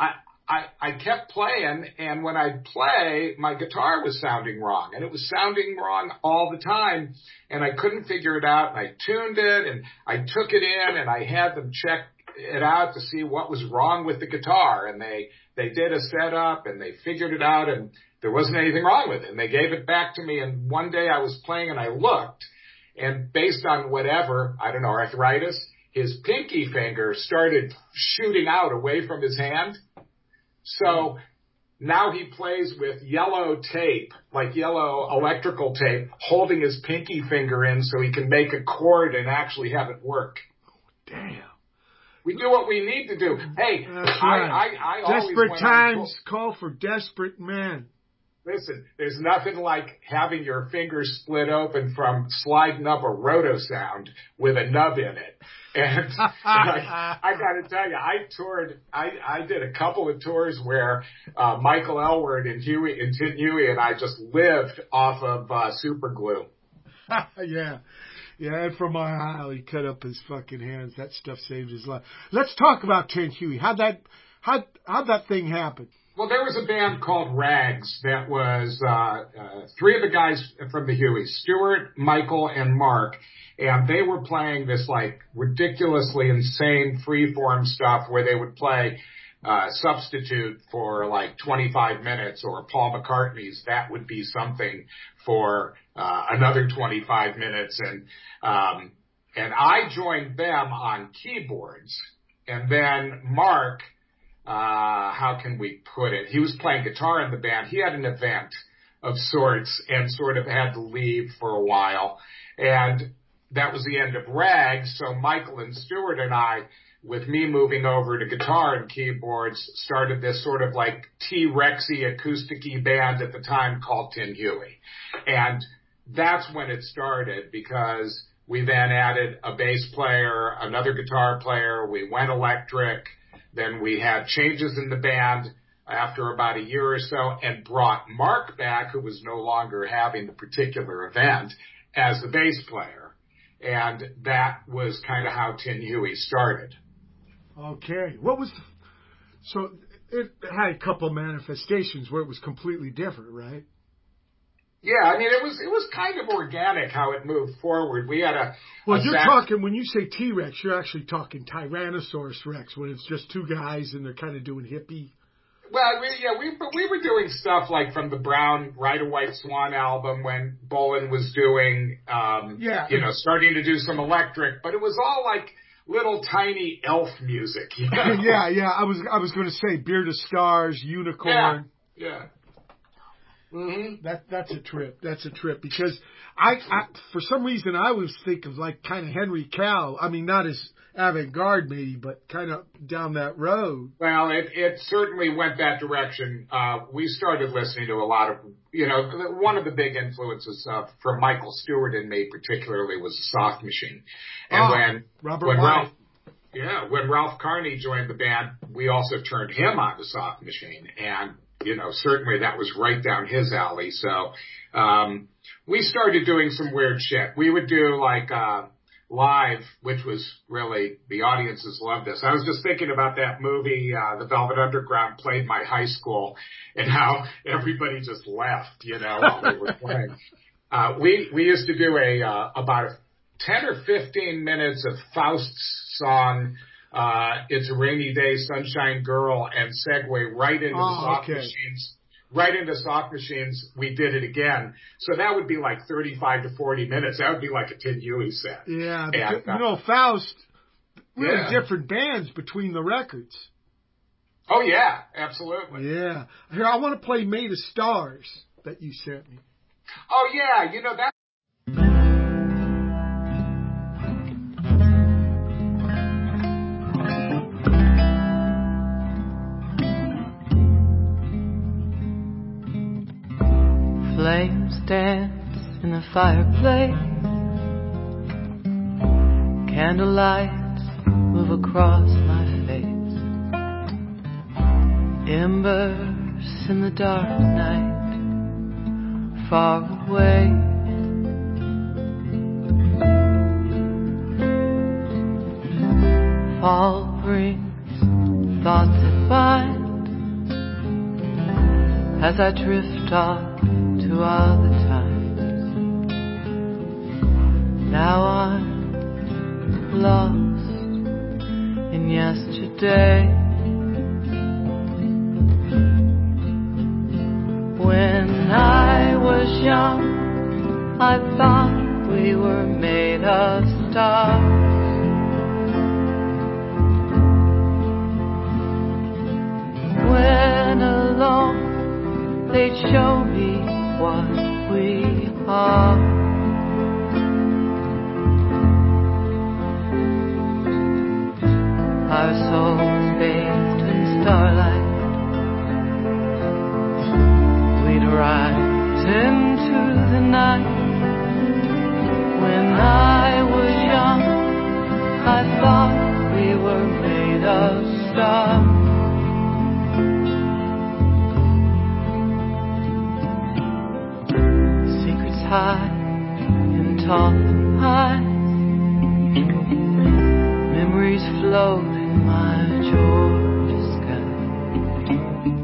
I kept playing, and when I'd play, my guitar was sounding wrong, and it was sounding wrong all the time, and I couldn't figure it out, and I tuned it, and I took it in, and I had them check it out to see what was wrong with the guitar, and they did a setup, and they figured it out, and there wasn't anything wrong with it, and they gave it back to me, and one day I was playing, and I looked, and based on whatever, I don't know, arthritis, his pinky finger started shooting out away from his hand. So now he plays with yellow tape, like yellow electrical tape, holding his pinky finger in so he can make a chord and actually have it work. Damn. We do what we need to do. Hey, I always desperate times call for desperate men. Listen, there's nothing like having your fingers split open from sliding up a roto sound with a nub in it. And I got to tell you, I did a couple of tours where Michael Elward and Tin Huey and I just lived off of super glue. Yeah. Yeah, and from my aisle, he cut up his fucking hands. That stuff saved his life. Let's talk about Tin Huey. How'd that thing happen? Well, there was a band called Rags that was 3 of the guys from the Hueys, Stuart, Michael, and Mark, and they were playing this like ridiculously insane freeform stuff where they would play Substitute for like 25 minutes or Paul McCartney's That Would Be Something for another 25 minutes, and I joined them on keyboards, and then Mark. How can we put it? He was playing guitar in the band. He had an event of sorts and sort of had to leave for a while. And that was the end of Rags. So Michael and Stuart and I, with me moving over to guitar and keyboards, started this sort of like T-Rexy acoustic-y band at the time called Tin Huey. And that's when it started because we then added a bass player, another guitar player. We went electric. Then we had changes in the band after about a year or so and brought Mark back, who was no longer having the particular event, as the bass player. And that was kind of how Tin Huey started. Okay. So it had a couple of manifestations where it was completely different, right? Yeah, I mean, it was kind of organic how it moved forward. We had talking, when you say T-Rex, you're actually talking Tyrannosaurus Rex, when it's just 2 guys and they're kind of doing hippie. Well, we were doing stuff like from the Brown Ride a White Swan album when Bolin was doing, starting to do some electric, but it was all like little tiny elf music. You know? Yeah. I was going to say Beard of Stars, Unicorn. Yeah. Mm-hmm. That's a trip. That's a trip because I for some reason I always think of like kind of Henry Cow. I mean, not as avant-garde maybe, but kind of down that road. Well, it certainly went that direction. We started listening to a lot of, one of the big influences from Michael Stewart and me particularly was the Soft Machine. And when Ralph Carney joined the band, we also turned him on to Soft Machine, and certainly that was right down his alley. So, we started doing some weird shit. We would do like, live, which was really, the audiences loved us. I was just thinking about that movie, The Velvet Underground played my high school and how everybody just left, while they were playing. We used to do about 10 or 15 minutes of Faust's song, It's a Rainy Day, Sunshine Girl, and segue right into the Soft Machines. Right into Soft Machines, we did it again. So that would be like 35 to 40 minutes. That would be like a Tin Huey set. Yeah, and, Faust, really different bands between the records. Oh, yeah, absolutely. Yeah. Here, I want to play Made of Stars that you sent me. Oh yeah, you know that. Flames dance in the fireplace. Candlelights move across my face. Embers in the dark night, far away. Fall brings thoughts that bind as I drift off to other times. Now I'm lost in yesterday. When I was young, I thought we were made of stars. When alone, they'd show me what we are. Our souls bathed in starlight, we'd rise into the night. When I was young, I thought we were made of stars. Secrets high in tall eyes, memories float in my Georgia sky.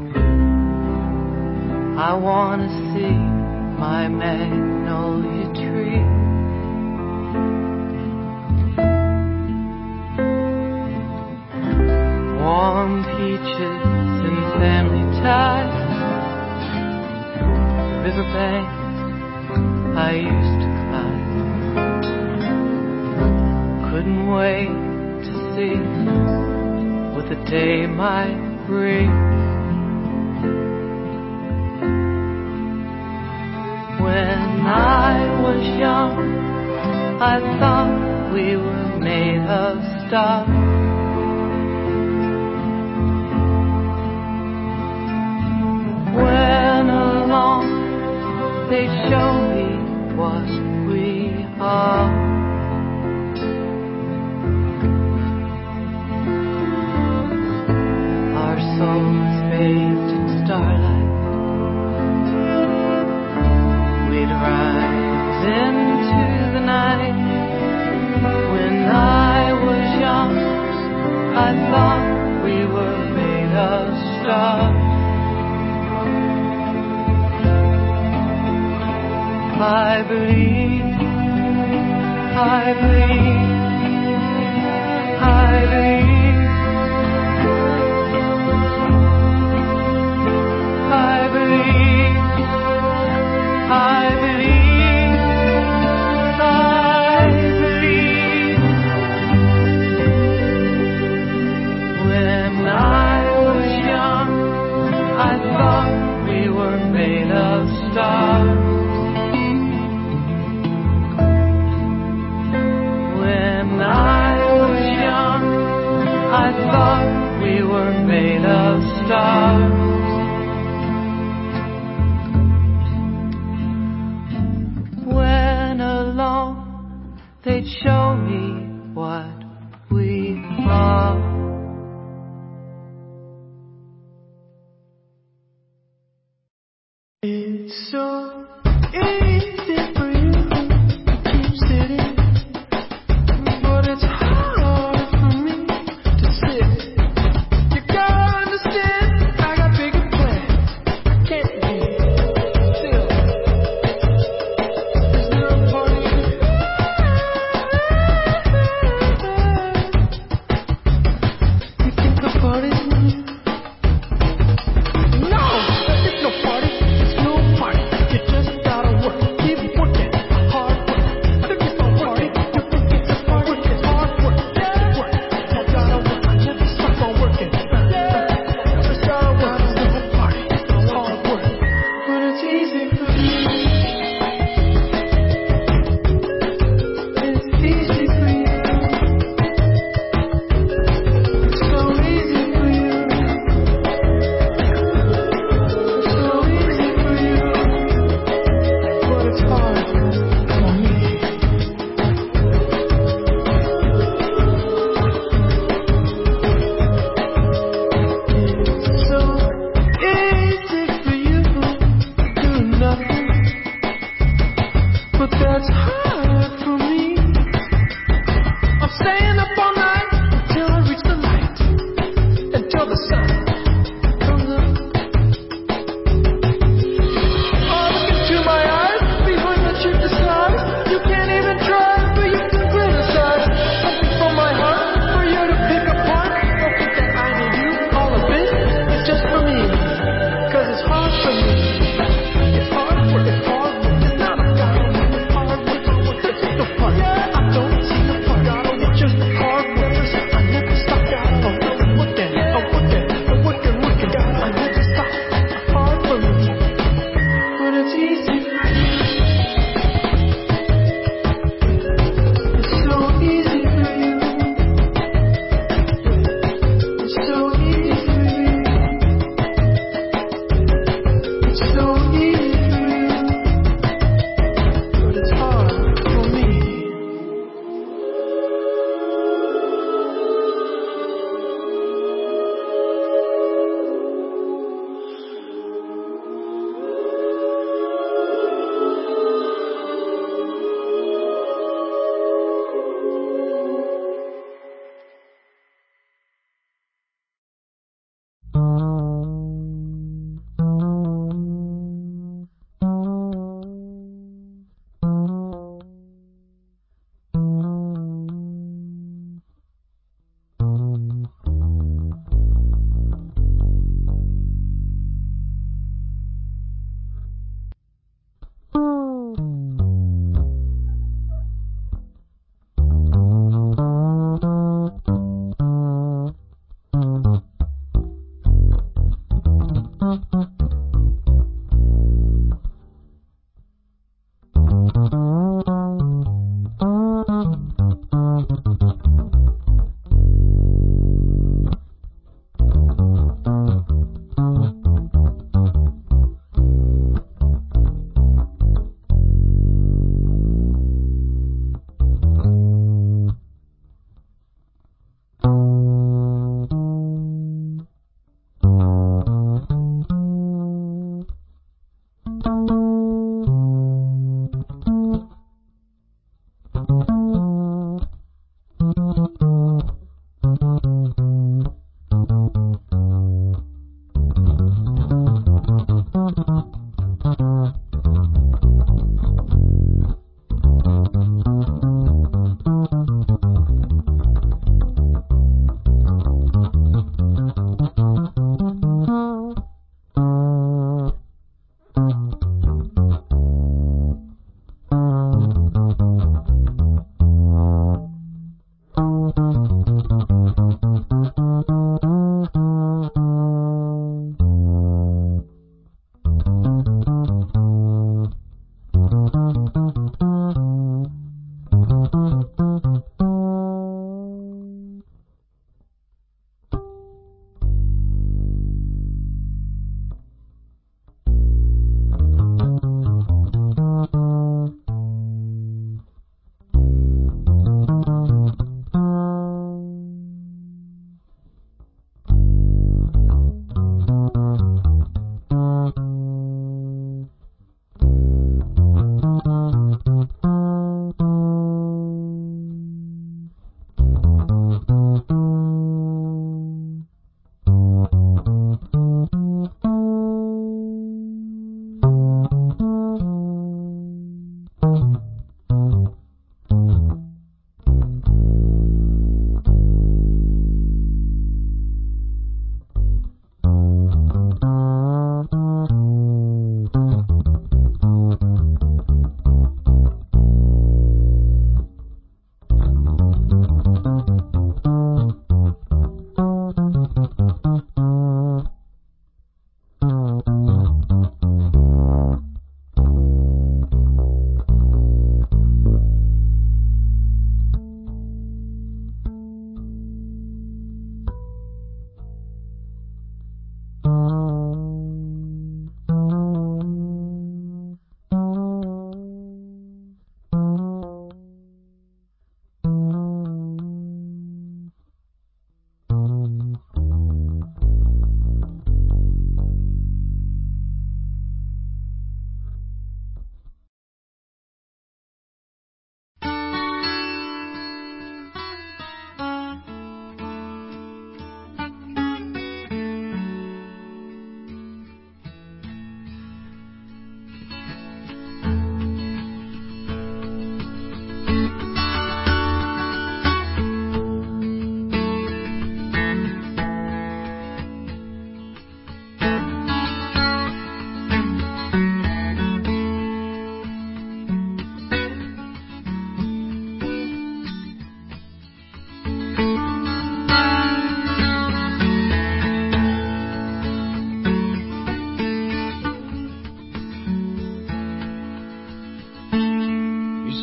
I wanna see my magnolia tree. Warm peaches and family ties, riverbanks I used to climb. Couldn't wait to see what the day might bring. When I was young, I thought we were made of stars. When along, they show me what we are. Our souls bathed in starlight, we'd rise into the night. When I was young, I thought we were made of stars. I believe, I believe, I believe, I believe, I believe, I believe. When I was young, I thought we were made of stars. When I was young, I thought we were made of stars. When alone, they'd show me what we are. It's so easy for you to keep sitting, but it's hard for me to sit. You gotta understand, I got bigger plans. Can't be still. There's no party. You think the party's new? No, it's no party. It's no party. You just gotta work.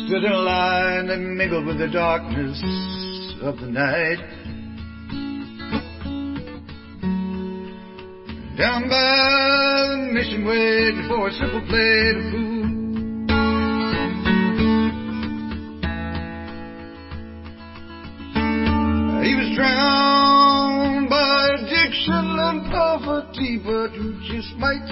stood in a line that mingled with the darkness of the night. Down by the mission waiting for a simple plate of food. He was drowned by addiction and poverty, but who just might?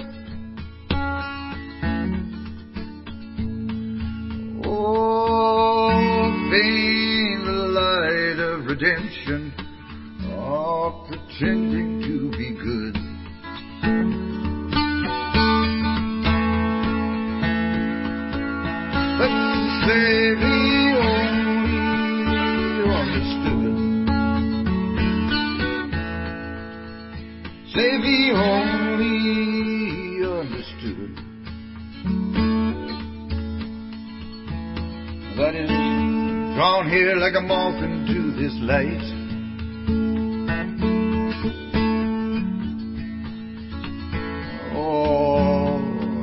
Oh, vain the light of redemption, oh, pretending to be good. But say he only understood. Say he only understood. That is drawn here like a moth into this light. Oh,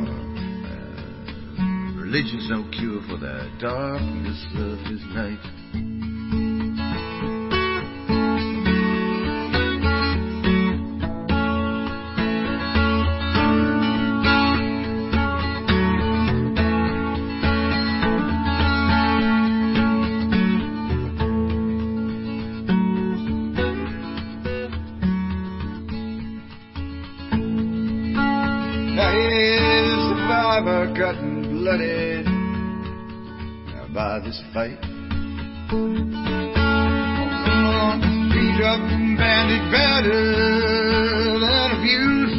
religion's no cure for the darkness of his night. Gotten blooded by this fight. Beat up, bandaged, battered, and abused.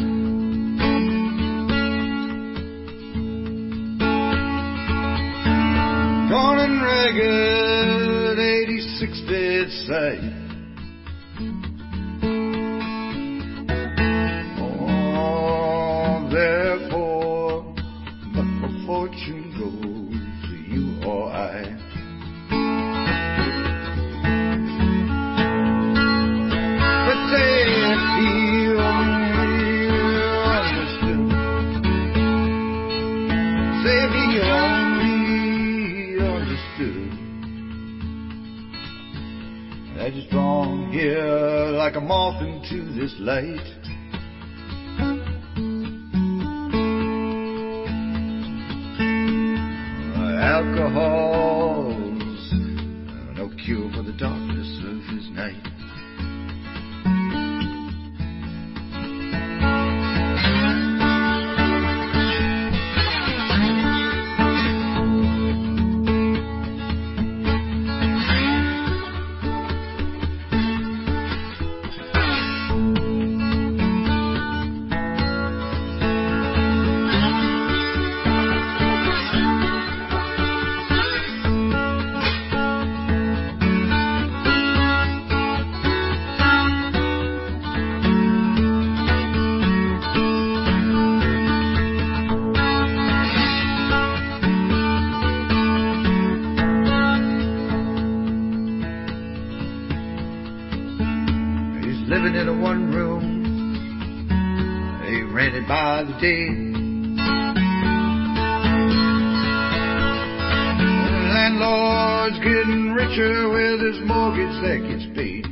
Torn and ragged, 86 dead sight. Fortune goes to you or I. But say if he only understood. Say if he only understood. I just drawn here like a moth into this light. Alcohol's no cure for the darkness of his night. Living in a one room, they rented by the day. The landlord's getting richer with his mortgage that gets paid.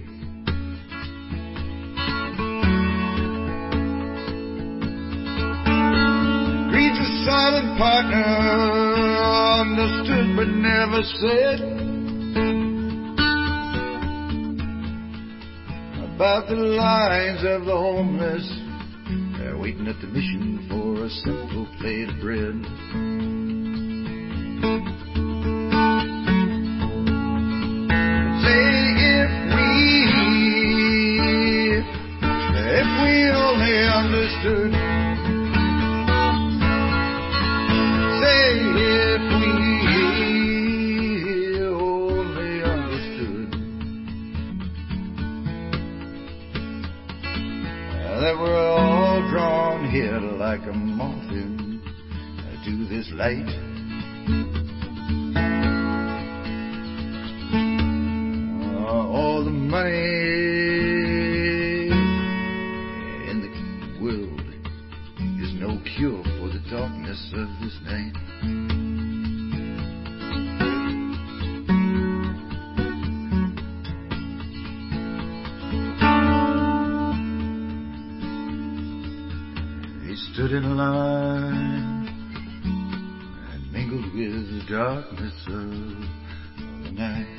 Greed's a silent partner, understood but never said. About the lives of the homeless, they're waiting at the mission for a simple plate of bread. Say if we only understood. Say if we only understood. That we're all drawn here like a moth into this light. All the money in the world is no cure for the darkness of this night. stood in a line and mingled with the darkness of the night.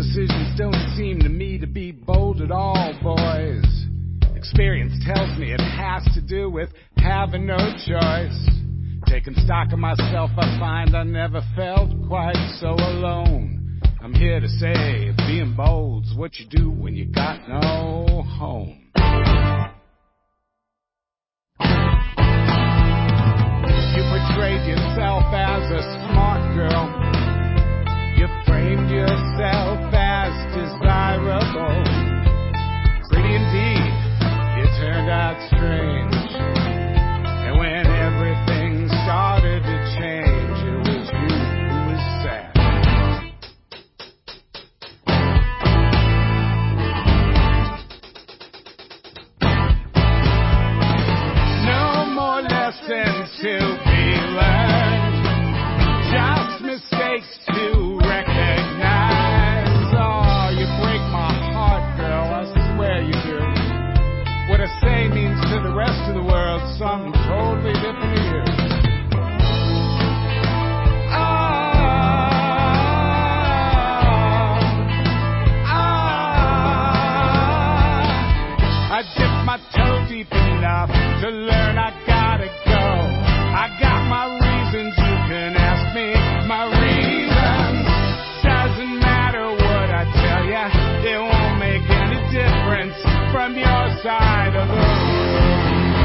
decisions don't seem to me to be bold at all, boys. Experience tells me it has to do with having no choice. Taking stock of myself, I find I never felt quite so alone. I'm here to say, being bold's what you do when you got no home. You portrayed yourself as a smart girl. You framed yourself as desirable. Pretty indeed, you turned out strange. And when everything started to change, it was you who was sad. No more lessons to be learned, just mistakes to recognize. Oh, you break my heart, girl, I swear you do. What I say means to the rest of the world something totally different to you. I dipped my toe deep enough to learn I gotta go. I got my reasons, you can ask me my reasons. Doesn't matter what I tell ya, it won't make any difference from your side of the room.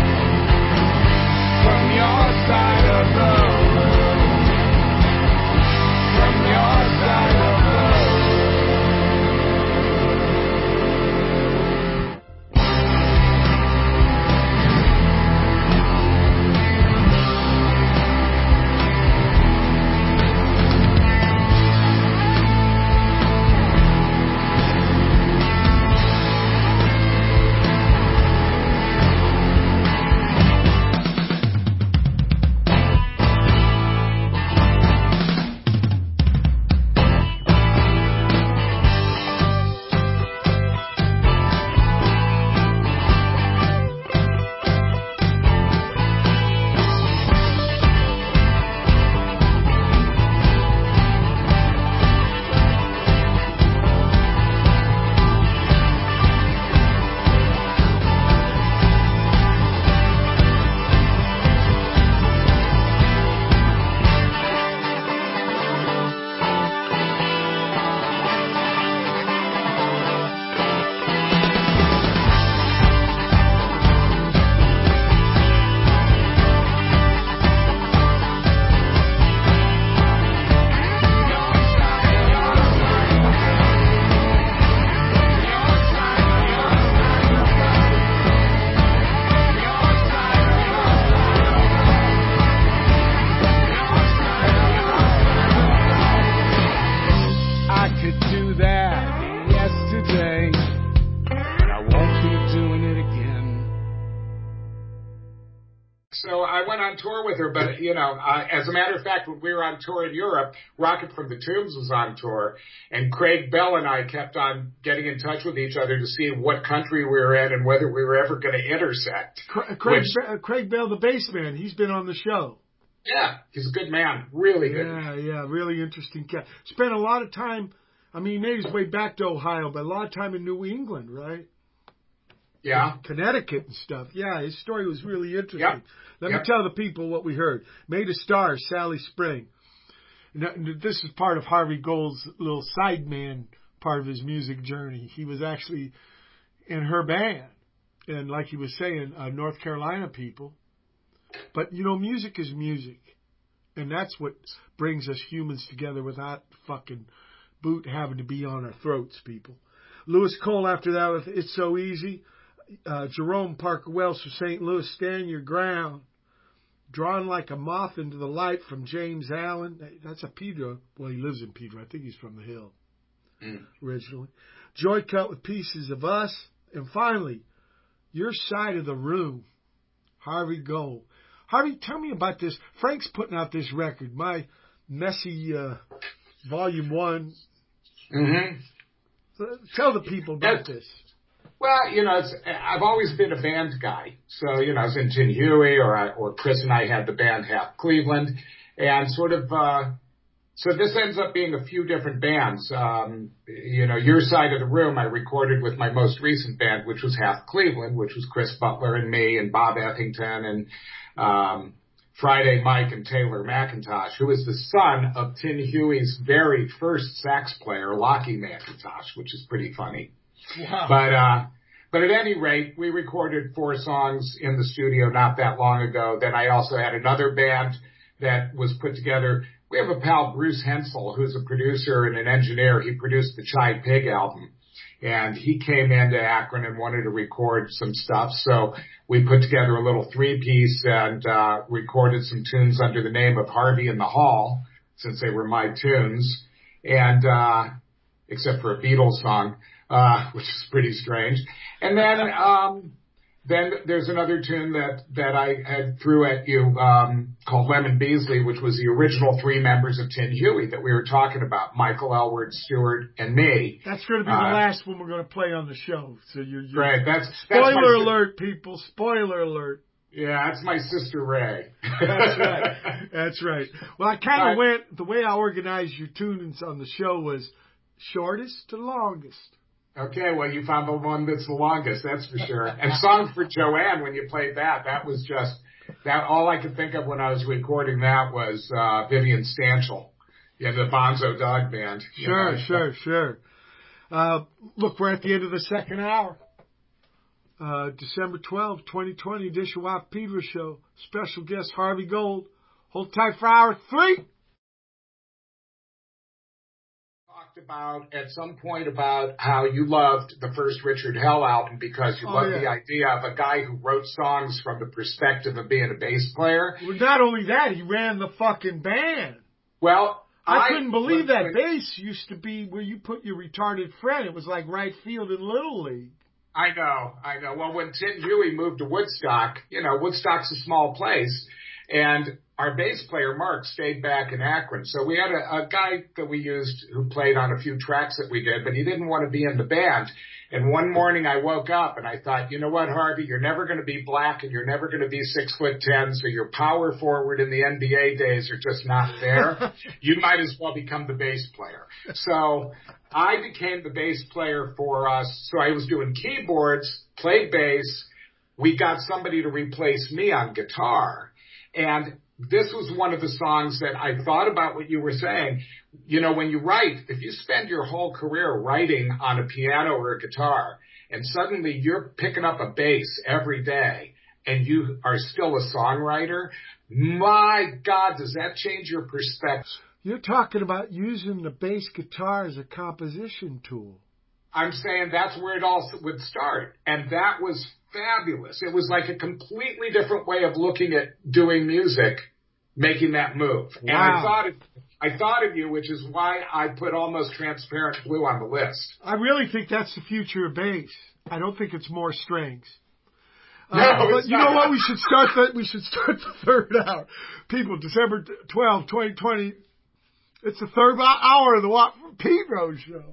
From your side of the room. From your side of the room. So I went on tour with her, but, you know, as a matter of fact, when we were on tour in Europe, Rocket from the Tombs was on tour, and Craig Bell and I kept on getting in touch with each other to see what country we were in and whether we were ever going to intersect. Craig Bell, the bass man, he's been on the show. Yeah, he's a good man. Really good. Yeah, really interesting cat. Spent a lot of time, I mean, he made his way back to Ohio, but a lot of time in New England, right? Yeah. Connecticut and stuff. Yeah, his story was really interesting. Yep. Let me tell the people what we heard. Made a Star, Sally Spring. Now, this is part of Harvey Gold's little sideman part of his music journey. He was actually in her band. And like he was saying, North Carolina people. But, you know, music is music. And that's what brings us humans together without fucking boot having to be on our throats, people. Lewis Cole after that with It's So Easy. Jerome Parker Wells from St. Louis, Stand Your Ground. Drawn Like a Moth into the Light from James Allen. That's a Pedro. Well, he lives in Pedro. I think he's from the Hill originally. Joy Cut with Pieces of Us. And finally, Your Side of the Room, Harvey Gold. Harvey, tell me about this. Frank's putting out this record, My Messy Volume 1. Mm-hmm. Tell the people about this. Well, you know, I've always been a band guy. So, you know, I was in Tin Huey or Chris and I had the band Half Cleveland. And sort of, So this ends up being a few different bands. Your Side of the Room, I recorded with my most recent band, which was Half Cleveland, which was Chris Butler and me and Bob Ethington and Friday Mike and Taylor McIntosh, who is the son of Tin Huey's very first sax player, Lockie McIntosh, which is pretty funny. Wow. But at any rate, we recorded 4 songs in the studio not that long ago. Then I also had another band that was put together. We have a pal, Bruce Hensel, who's a producer and an engineer. He produced the Chai Pig album. And he came into Akron and wanted to record some stuff. So we put together a little 3-piece and recorded some tunes under the name of Harvey in the Hall, since they were my tunes. And except for a Beatles song, which is pretty strange. And then there's another tune that I had threw at you called Lemon Beasley, which was the original 3 members of Tin Huey that we were talking about, Michael Elward, Stewart, and me. That's going to be the last one we're going to play on the show. So you're right. Spoiler alert, people. Spoiler alert. Yeah, that's my sister Ray. That's right. That's right. Well, I kind of went, the way I organized your tunings on the show was shortest to longest. Okay, well, you found the one that's the longest, that's for sure. And Song for Joanne, when you played that was just, that all I could think of when I was recording that was Vivian Stanchel, the Bonzo Dog Band. Sure. Look, we're at the end of the second hour. December 12, 2020, Dishawap Pedro Show. Special guest Harvey Gold. Hold tight for hour 3. About at some point about how you loved the first Richard Hell album because you loved the idea of a guy who wrote songs from the perspective of being a bass player. Well, not only that, he ran the fucking band. Well, I couldn't believe that bass used to be where you put your retarded friend. It was like right field in Little League. I know. Well, when Tin Huey moved to Woodstock, Woodstock's a small place, and our bass player, Mark, stayed back in Akron. So we had a guy that we used who played on a few tracks that we did, but he didn't want to be in the band. And one morning I woke up and I thought, you know what, Harvey, you're never going to be black and you're never going to be 6'10", so your power forward in the NBA days are just not there. You might as well become the bass player. So I became the bass player for us. So I was doing keyboards, played bass. We got somebody to replace me on guitar. And this was one of the songs that I thought about what you were saying. When you write, if you spend your whole career writing on a piano or a guitar, and suddenly you're picking up a bass every day, and you are still a songwriter, my God, does that change your perspective? You're talking about using the bass guitar as a composition tool. I'm saying that's where it all would start. And that was fabulous. It was like a completely different way of looking at doing music, making that move. Wow. And I thought of you, which is why I put Almost Transparent Blue on the list. I really think that's the future of bass. I don't think it's more strings. No, but you know what? We should start the third hour. People, December 12, 2020. It's the third hour of the Watt from Pedro Show.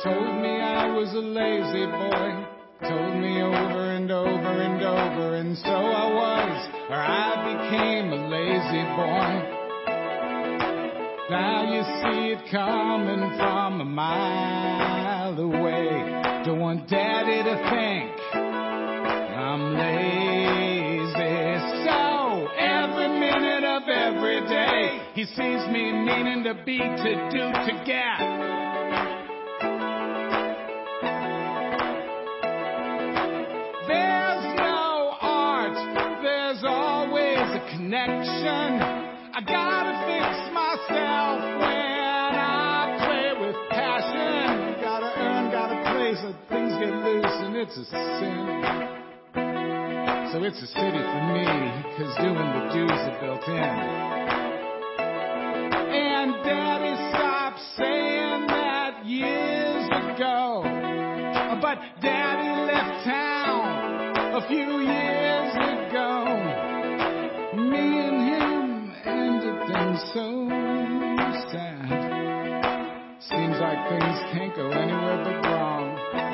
told me I was a lazy boy, told me over and over and over, and so I was, or I became a lazy boy. Now you see it coming from a mile away. Don't want Daddy to think I'm lazy. So every minute of every day, he sees me meaning to be, to do, to get. There's no art, there's always a connection. I gotta fix myself when I play with passion. Gotta earn, gotta play so things get loose, and it's a sin. So it's a city for me, 'cause doing the dues are built in. And Daddy stopped saying that years ago, but Daddy left town a few years ago. Me and him ended things so sad. Seems like things can't go anywhere but wrong.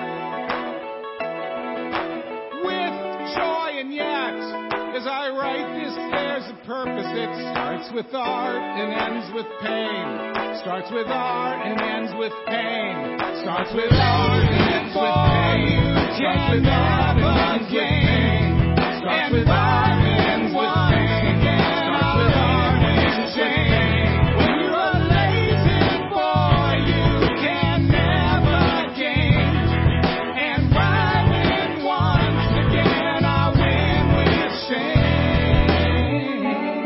With joy and yet, as I write this, there's a purpose. It starts with art and ends with pain. Starts with art and ends with pain. Starts with art and ends with pain. Starts with art and ends with pain. Starts with art and ends with pain. Starts with art and ends with pain. When you're a lazy boy, you can never gain. And rhyming once again, I win with shame.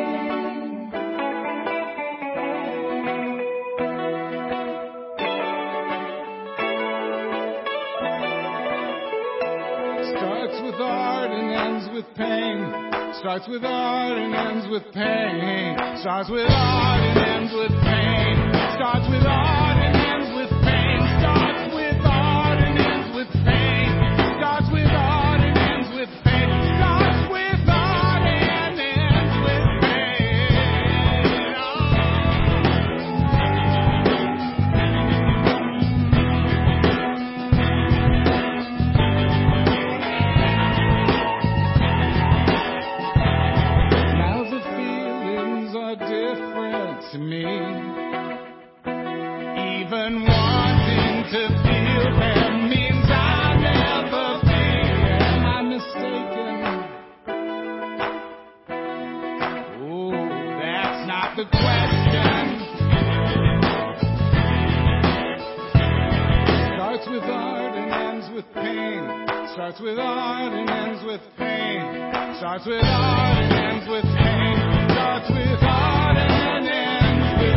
Starts with art and ends with pain. Starts with art and ends with pain. Starts with art and ends with pain. Starts with art and ends with pain. Starts with art and ends with pain. Starts with art and ends with pain. Starts with art and ends with pain. Now the feelings are different to me. Even wanting to feel them means I'll never be. Am I mistaken? Oh, that's not the question. Starts with art and ends with pain. Starts with art and ends with pain. Starts with art and ends with pain. Starts with art and ends with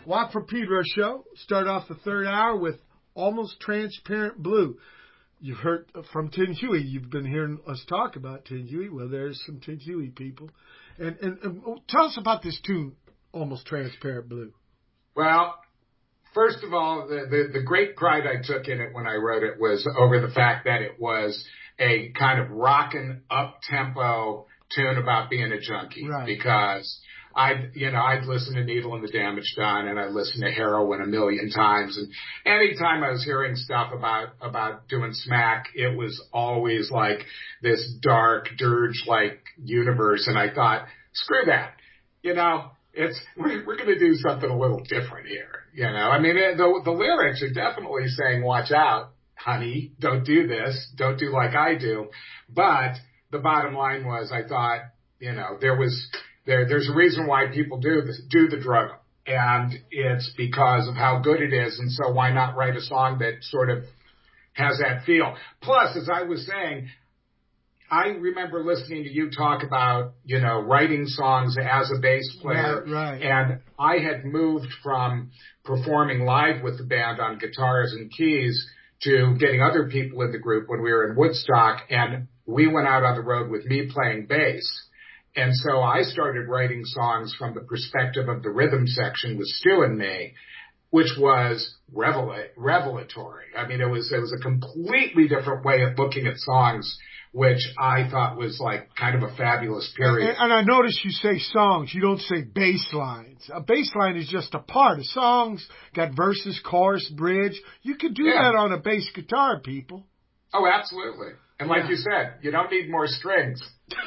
Watt from Pedro show. Start off the third hour with Almost Transparent Blue. You've heard from Tin Huey. You've been hearing us talk about Tin Huey. Well, there's some Tin Huey people. And tell us about this tune, Almost Transparent Blue. Well, first of all, the great pride I took in it when I wrote it was over the fact that it was a kind of rockin' up-tempo tune about being a junkie. Right. Because I'd listen to Needle and the Damage Done, and I'd listen to Heroin a million times. And anytime I was hearing stuff about doing smack, it was always like this dark, dirge-like universe. And I thought, screw that. We're going to do something a little different here. I mean, the lyrics are definitely saying, watch out, honey, don't do this, don't do like I do. But the bottom line was, I thought, there's a reason why people do the drug, and it's because of how good it is. And so why not write a song that sort of has that feel? Plus, as I was saying, I remember listening to you talk about, writing songs as a bass player. Right. And I had moved from performing live with the band on guitars and keys to getting other people in the group when we were in Woodstock. And we went out on the road with me playing bass. And so I started writing songs from the perspective of the rhythm section with Stu and me, which was revelatory. I mean, it was a completely different way of looking at songs, which I thought was like kind of a fabulous period. And I notice you say songs. You don't say bass lines. A bass line is just a part. A song's got verses, chorus, bridge. You can do that on a bass guitar, people. Oh, absolutely. And like you said, you don't need more strings.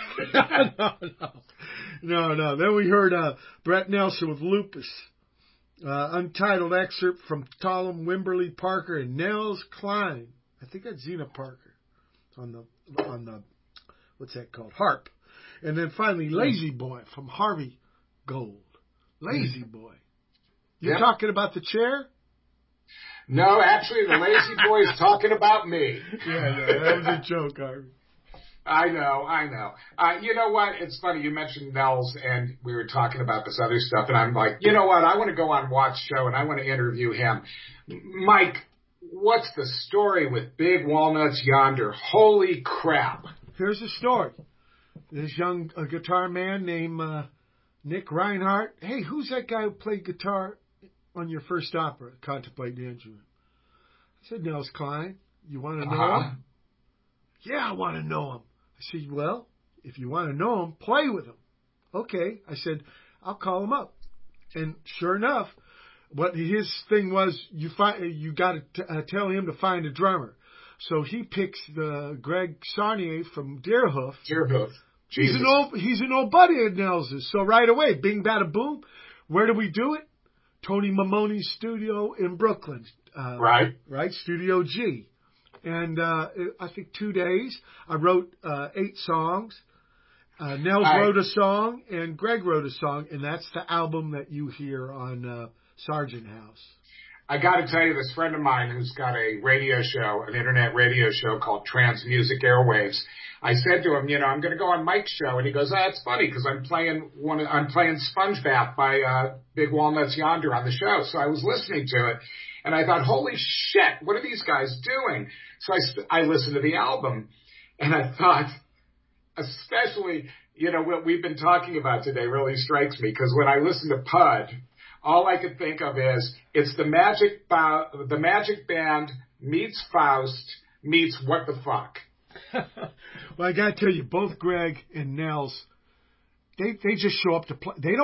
No. Then we heard Brett Nelson with Lupus. Untitled excerpt from Talum, Wimberly, Parker, and Nels Klein. I think that's Zena Parker on the what's that called? Harp. And then finally Lazy Boy from Harvey Gold. Lazy Boy. You're talking about the chair? No, actually the Lazy Boy's talking about me. Yeah, that was a joke, Harvey. I know. You know what? It's funny. You mentioned Nels, and we were talking about this other stuff, and I'm like, you know what? I want to go on Watt's show, and I want to interview him. Mike, what's the story with Big Walnuts Yonder? Holy crap. Here's the story. This young guitar man named Nick Reinhardt. Hey, who's that guy who played guitar on your first opera, Contemplate the Instrument? I said, Nels Klein. You want to know him? Yeah, I want to know him. I said, well, if you want to know him, play with him. Okay. I said, I'll call him up. And sure enough, what his thing was, you got to tell him to find a drummer. So he picks the Greg Sarnier from Deerhoof. He's an old buddy of Nels's. So right away, bing, bada, boom. Where do we do it? Tony Mamoni's studio in Brooklyn. Right, Studio G. And I think 2 days, I wrote 8 songs. Nels wrote a song, and Greg wrote a song, and that's the album that you hear on Sargent House. I got to tell you, this friend of mine who's got a radio show, an internet radio show called Trans Music Airwaves. I said to him, I'm going to go on Mike's show, and he goes, "That's funny because I'm playing Sponge Bath by Big Walnuts Yonder on the show." So I was listening to it, and I thought, "Holy shit, what are these guys doing?" So I listened to the album, and I thought, especially, what we've been talking about today really strikes me, because when I listen to Pud, all I could think of is it's the Magic Band meets Faust meets What the Fuck. Well, I got to tell you, both Greg and Nels, they just show up to play. They've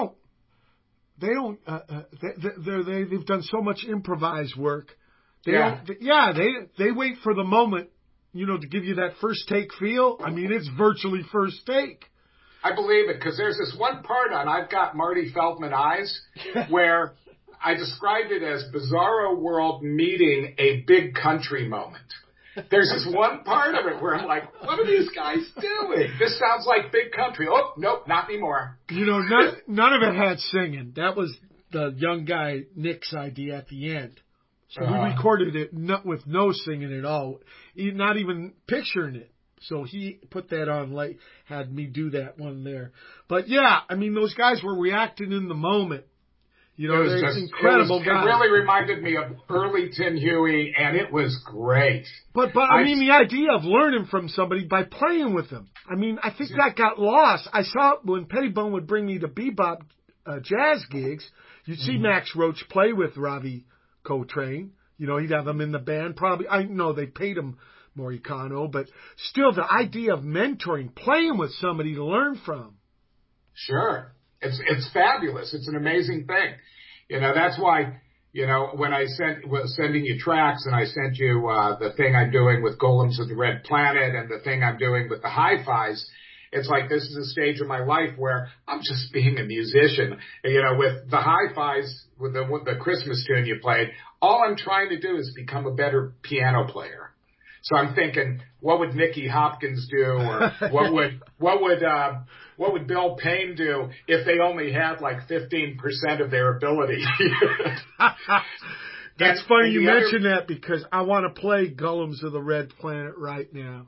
done so much improvised work. They wait for the moment, to give you that first take feel. I mean, it's virtually first take. I believe it, because there's this one part on I've Got Marty Feldman Eyes where I described it as Bizarro World meeting a Big Country moment. There's this one part of it where I'm like, what are these guys doing? This sounds like Big Country. Oh, nope, not anymore. None of it had singing. That was the young guy Nick's idea at the end. So we recorded it with no singing at all, not even picturing it. So he put that on, had me do that one there. But yeah, I mean, those guys were reacting in the moment. You know, they're incredible guys. It really reminded me of early Tim Huey, and it was great. But I mean, the idea of learning from somebody by playing with them. I mean, I think that got lost. I saw it when Pettibone would bring me to bebop jazz gigs. You'd see Max Roach play with Ravi Coltrane. You know, he'd have him in the band. Probably, I know they paid him Moricano, but still the idea of mentoring, playing with somebody to learn from. Sure. It's fabulous. It's an amazing thing. You know, that's why, you know, when I was sending you tracks and I sent you the thing I'm doing with Golems of the Red Planet and the thing I'm doing with the Hi-Fis, it's like this is a stage of my life where I'm just being a musician. You know, with the Hi-Fis, with the Christmas tune you played, all I'm trying to do is become a better piano player. So I'm thinking, what would Nicky Hopkins do, or what would Bill Payne do if they only had like 15% of their ability? That's funny you mention that, because I want to play Golems of the Red Planet right now.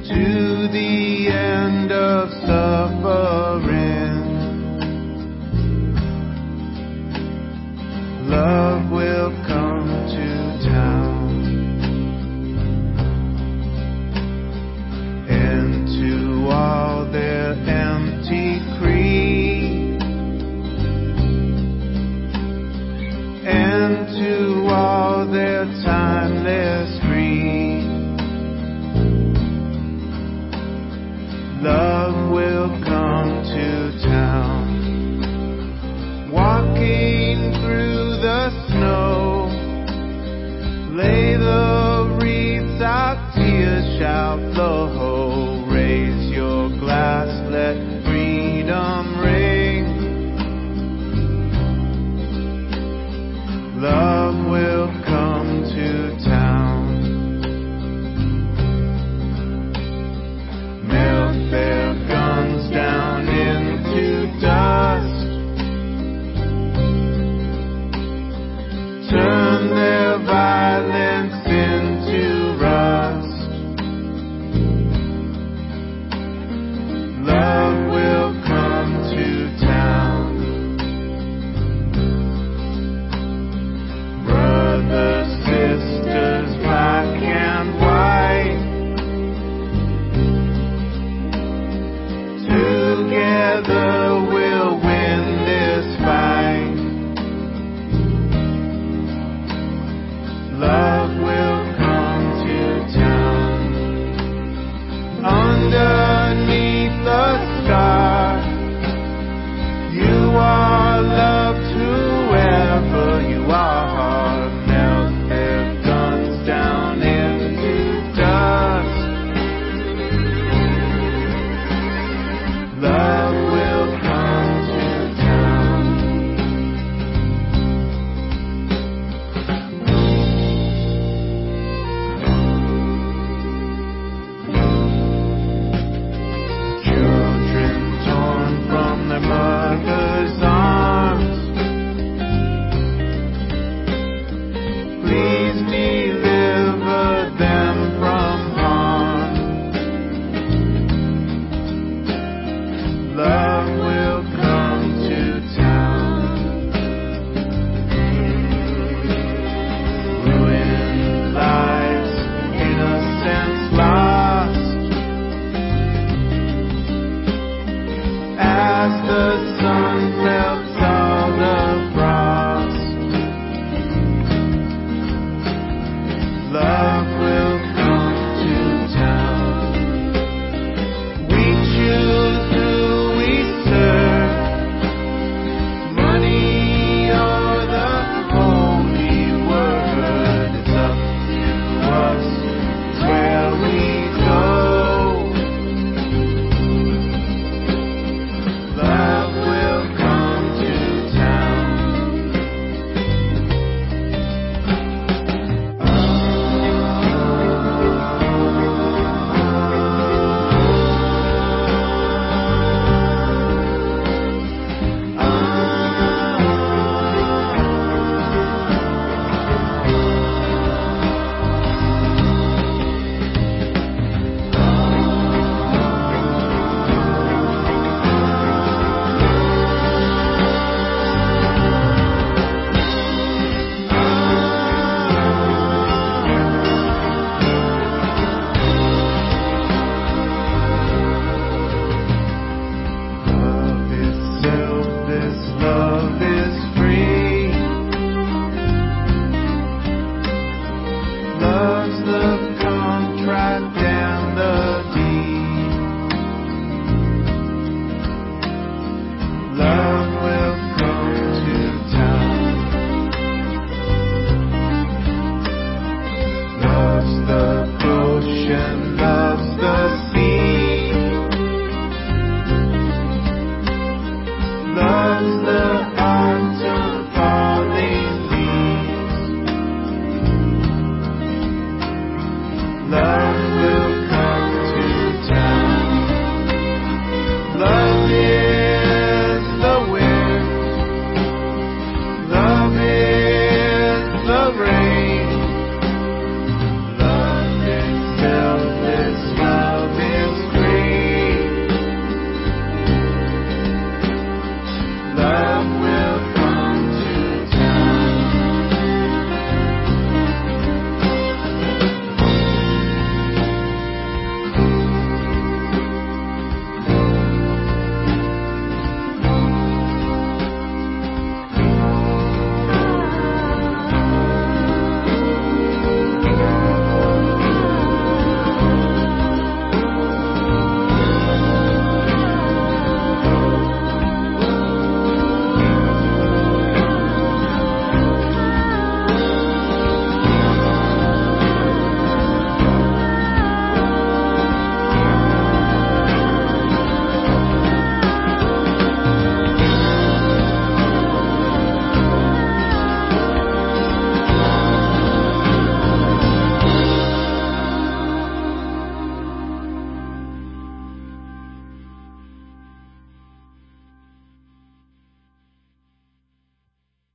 to the end of suffering. Love will come to town, and to all their empty creed, and to all their timeless greed. Love will come to town, walking through the snow. Lay the wreaths out, tears shall flow. Raise your glass, let freedom ring. Love will come to town. Melt their guns down into dust. Turn their violence into rust.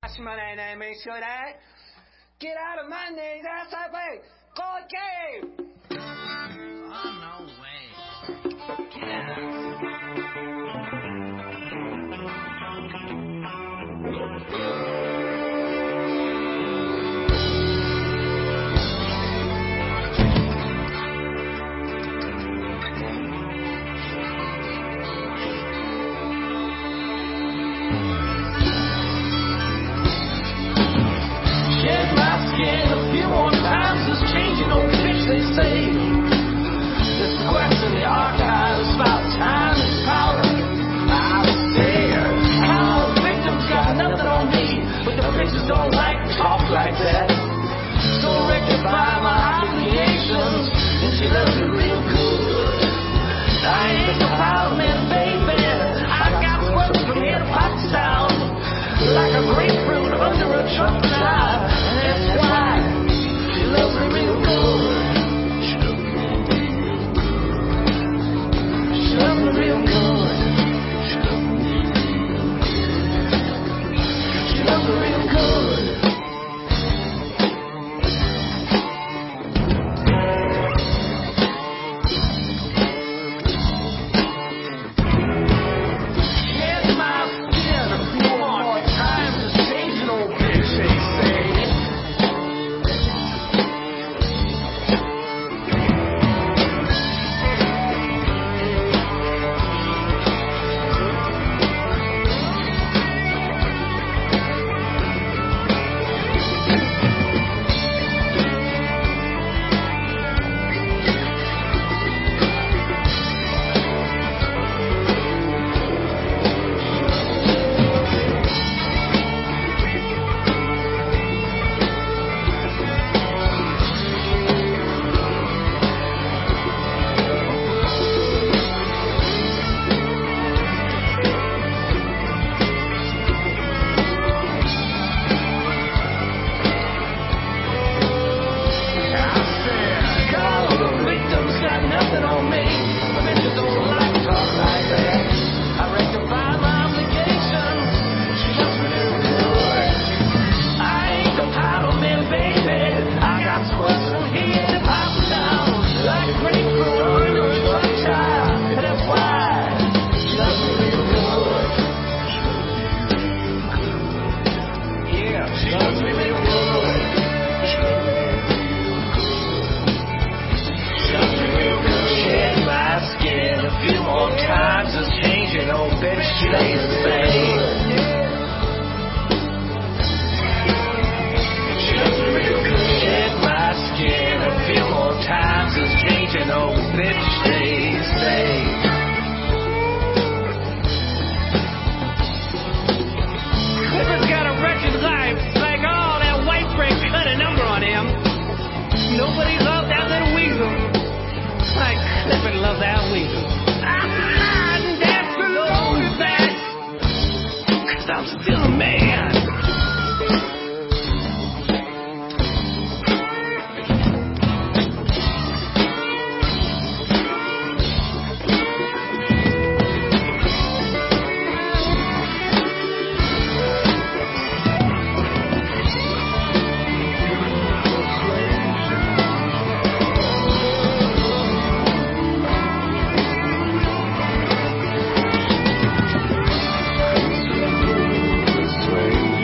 my name ain't sure that. Get out of my name, that's I play. Go game. Oh, no way. Get out. Shed my skin a few more times, just changing old tricks they say. This quest in the archives about time and power. I was there. How victims got nothing on me, but the bitches don't like to talk like that. So rectify my obligations, and she loves me real good. I ain't the problem, man, baby. I got sweat from here to Pottstown, like a grapefruit under a trumpet eye. And that's why she loves me real good. She loves me real good. She loves me real good. Shed my skin a few more times, just changing old bitch, they say. Clifford's got a wretched life, like all that white break cut a number on him. Nobody loved that little weasel, like Clifford loved that weasel. And that's below the back, 'cause I'm still a man. Sway.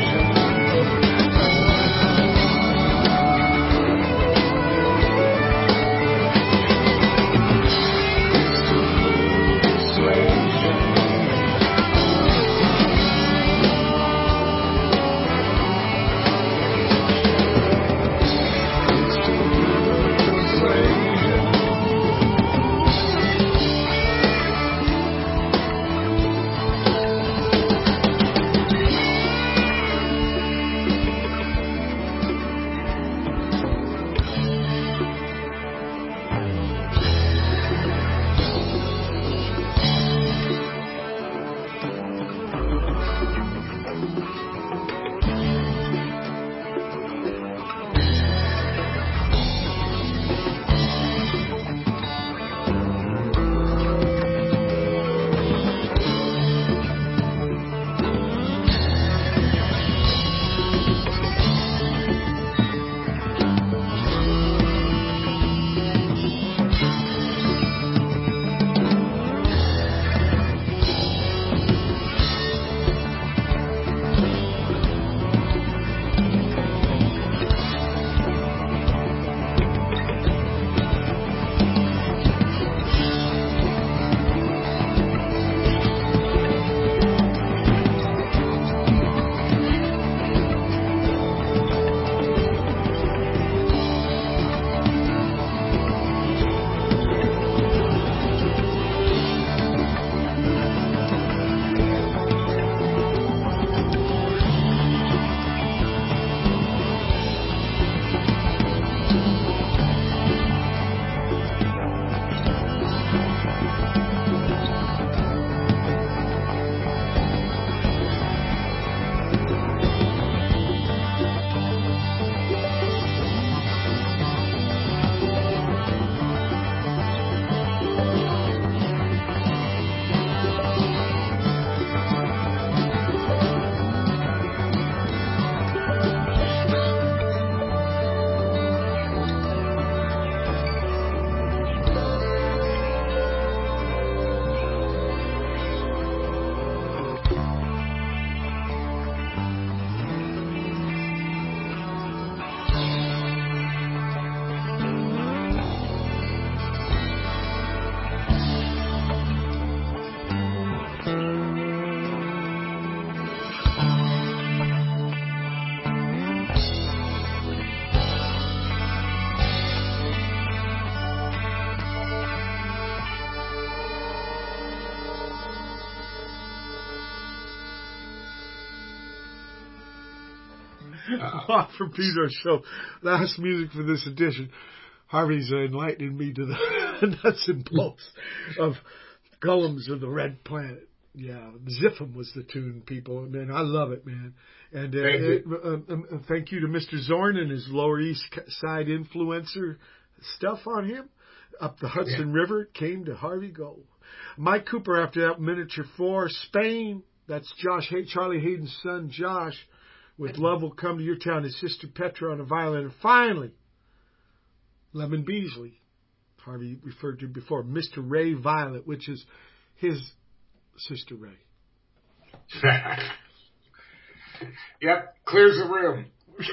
Bob from Pedro Show. Last music for this edition. Harvey's enlightening me to the nuts and bolts of Golems of the Red Planet. Yeah, Ziffum was the tune, people. Man, I love it, man. And thank you to Mr. Zorn and his Lower East Side influencer stuff on him. Up the Hudson River, came to Harvey Gold. Mike Cooper after that, Miniature 4, Spain. That's Charlie Hayden's son, Josh. With Love Will Come to Your Town, his sister Petra on a violin. And finally, Lemon Beasley, Harvey referred to before, Mr. Ray Violet, which is his sister Ray. Yep, clears the room.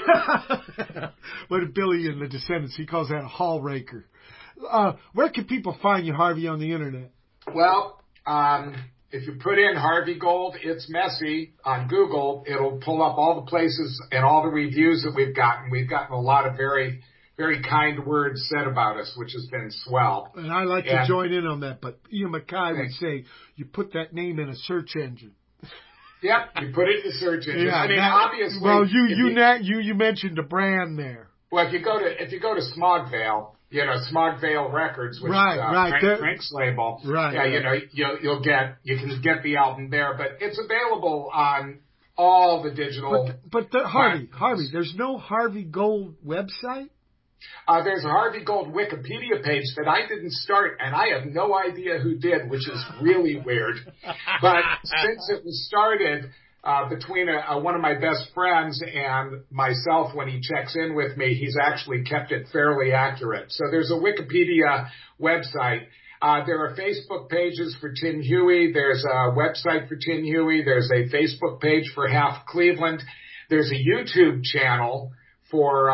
What Billy in the Descendants, he calls that a hall raker. Where can people find you, Harvey, on the internet? Well, if you put in Harvey Gold, It's Messy on Google, it'll pull up all the places and all the reviews that we've gotten. We've gotten a lot of very, very kind words said about us, which has been swell. And I like to join in on that, but Ian Mackay would say you put that name in a search engine. Yep, you put it in the search engine. Yeah, I mean, obviously. Well, you mentioned a brand there. Well, if you go to Smogvale, Smogvale Records, which is Frank's label. Right. Yeah, you can get the album there, but it's available on all the digital. But Harvey, there's no Harvey Gold website? There's a Harvey Gold Wikipedia page that I didn't start, and I have no idea who did, which is really weird. But since it was started between one of my best friends and myself, when he checks in with me, he's actually kept it fairly accurate. So there's a Wikipedia website. There are Facebook pages for Tin Huey. There's a website for Tin Huey. There's a Facebook page for Half Cleveland. There's a YouTube channel for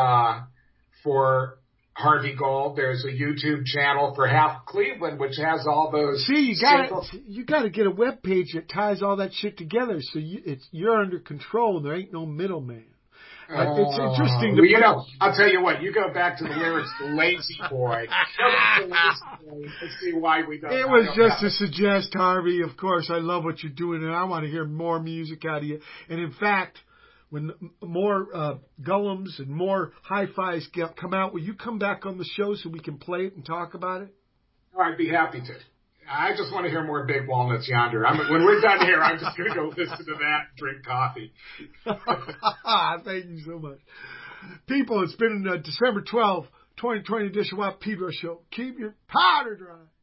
Harvey Gold. There's a YouTube channel for Half Cleveland, which has all those. See, you got to get a web page that ties all that shit together, so you're under control. There ain't no middleman. It's interesting. I'll tell you what. You go back to the lyrics, "The Lazy Boy." Let's see why we don't. It was just to suggest, Harvey. Of course, I love what you're doing, and I want to hear more music out of you. And in fact, when more Golems and more hi-fis come out, will you come back on the show so we can play it and talk about it? Oh, I'd be happy to. I just want to hear more Big Walnuts Yonder. When we're done here, I'm just going to go listen to that and drink coffee. Thank you so much. People, it's been December 12th, 2020 edition of Pedro Show. Keep your powder dry.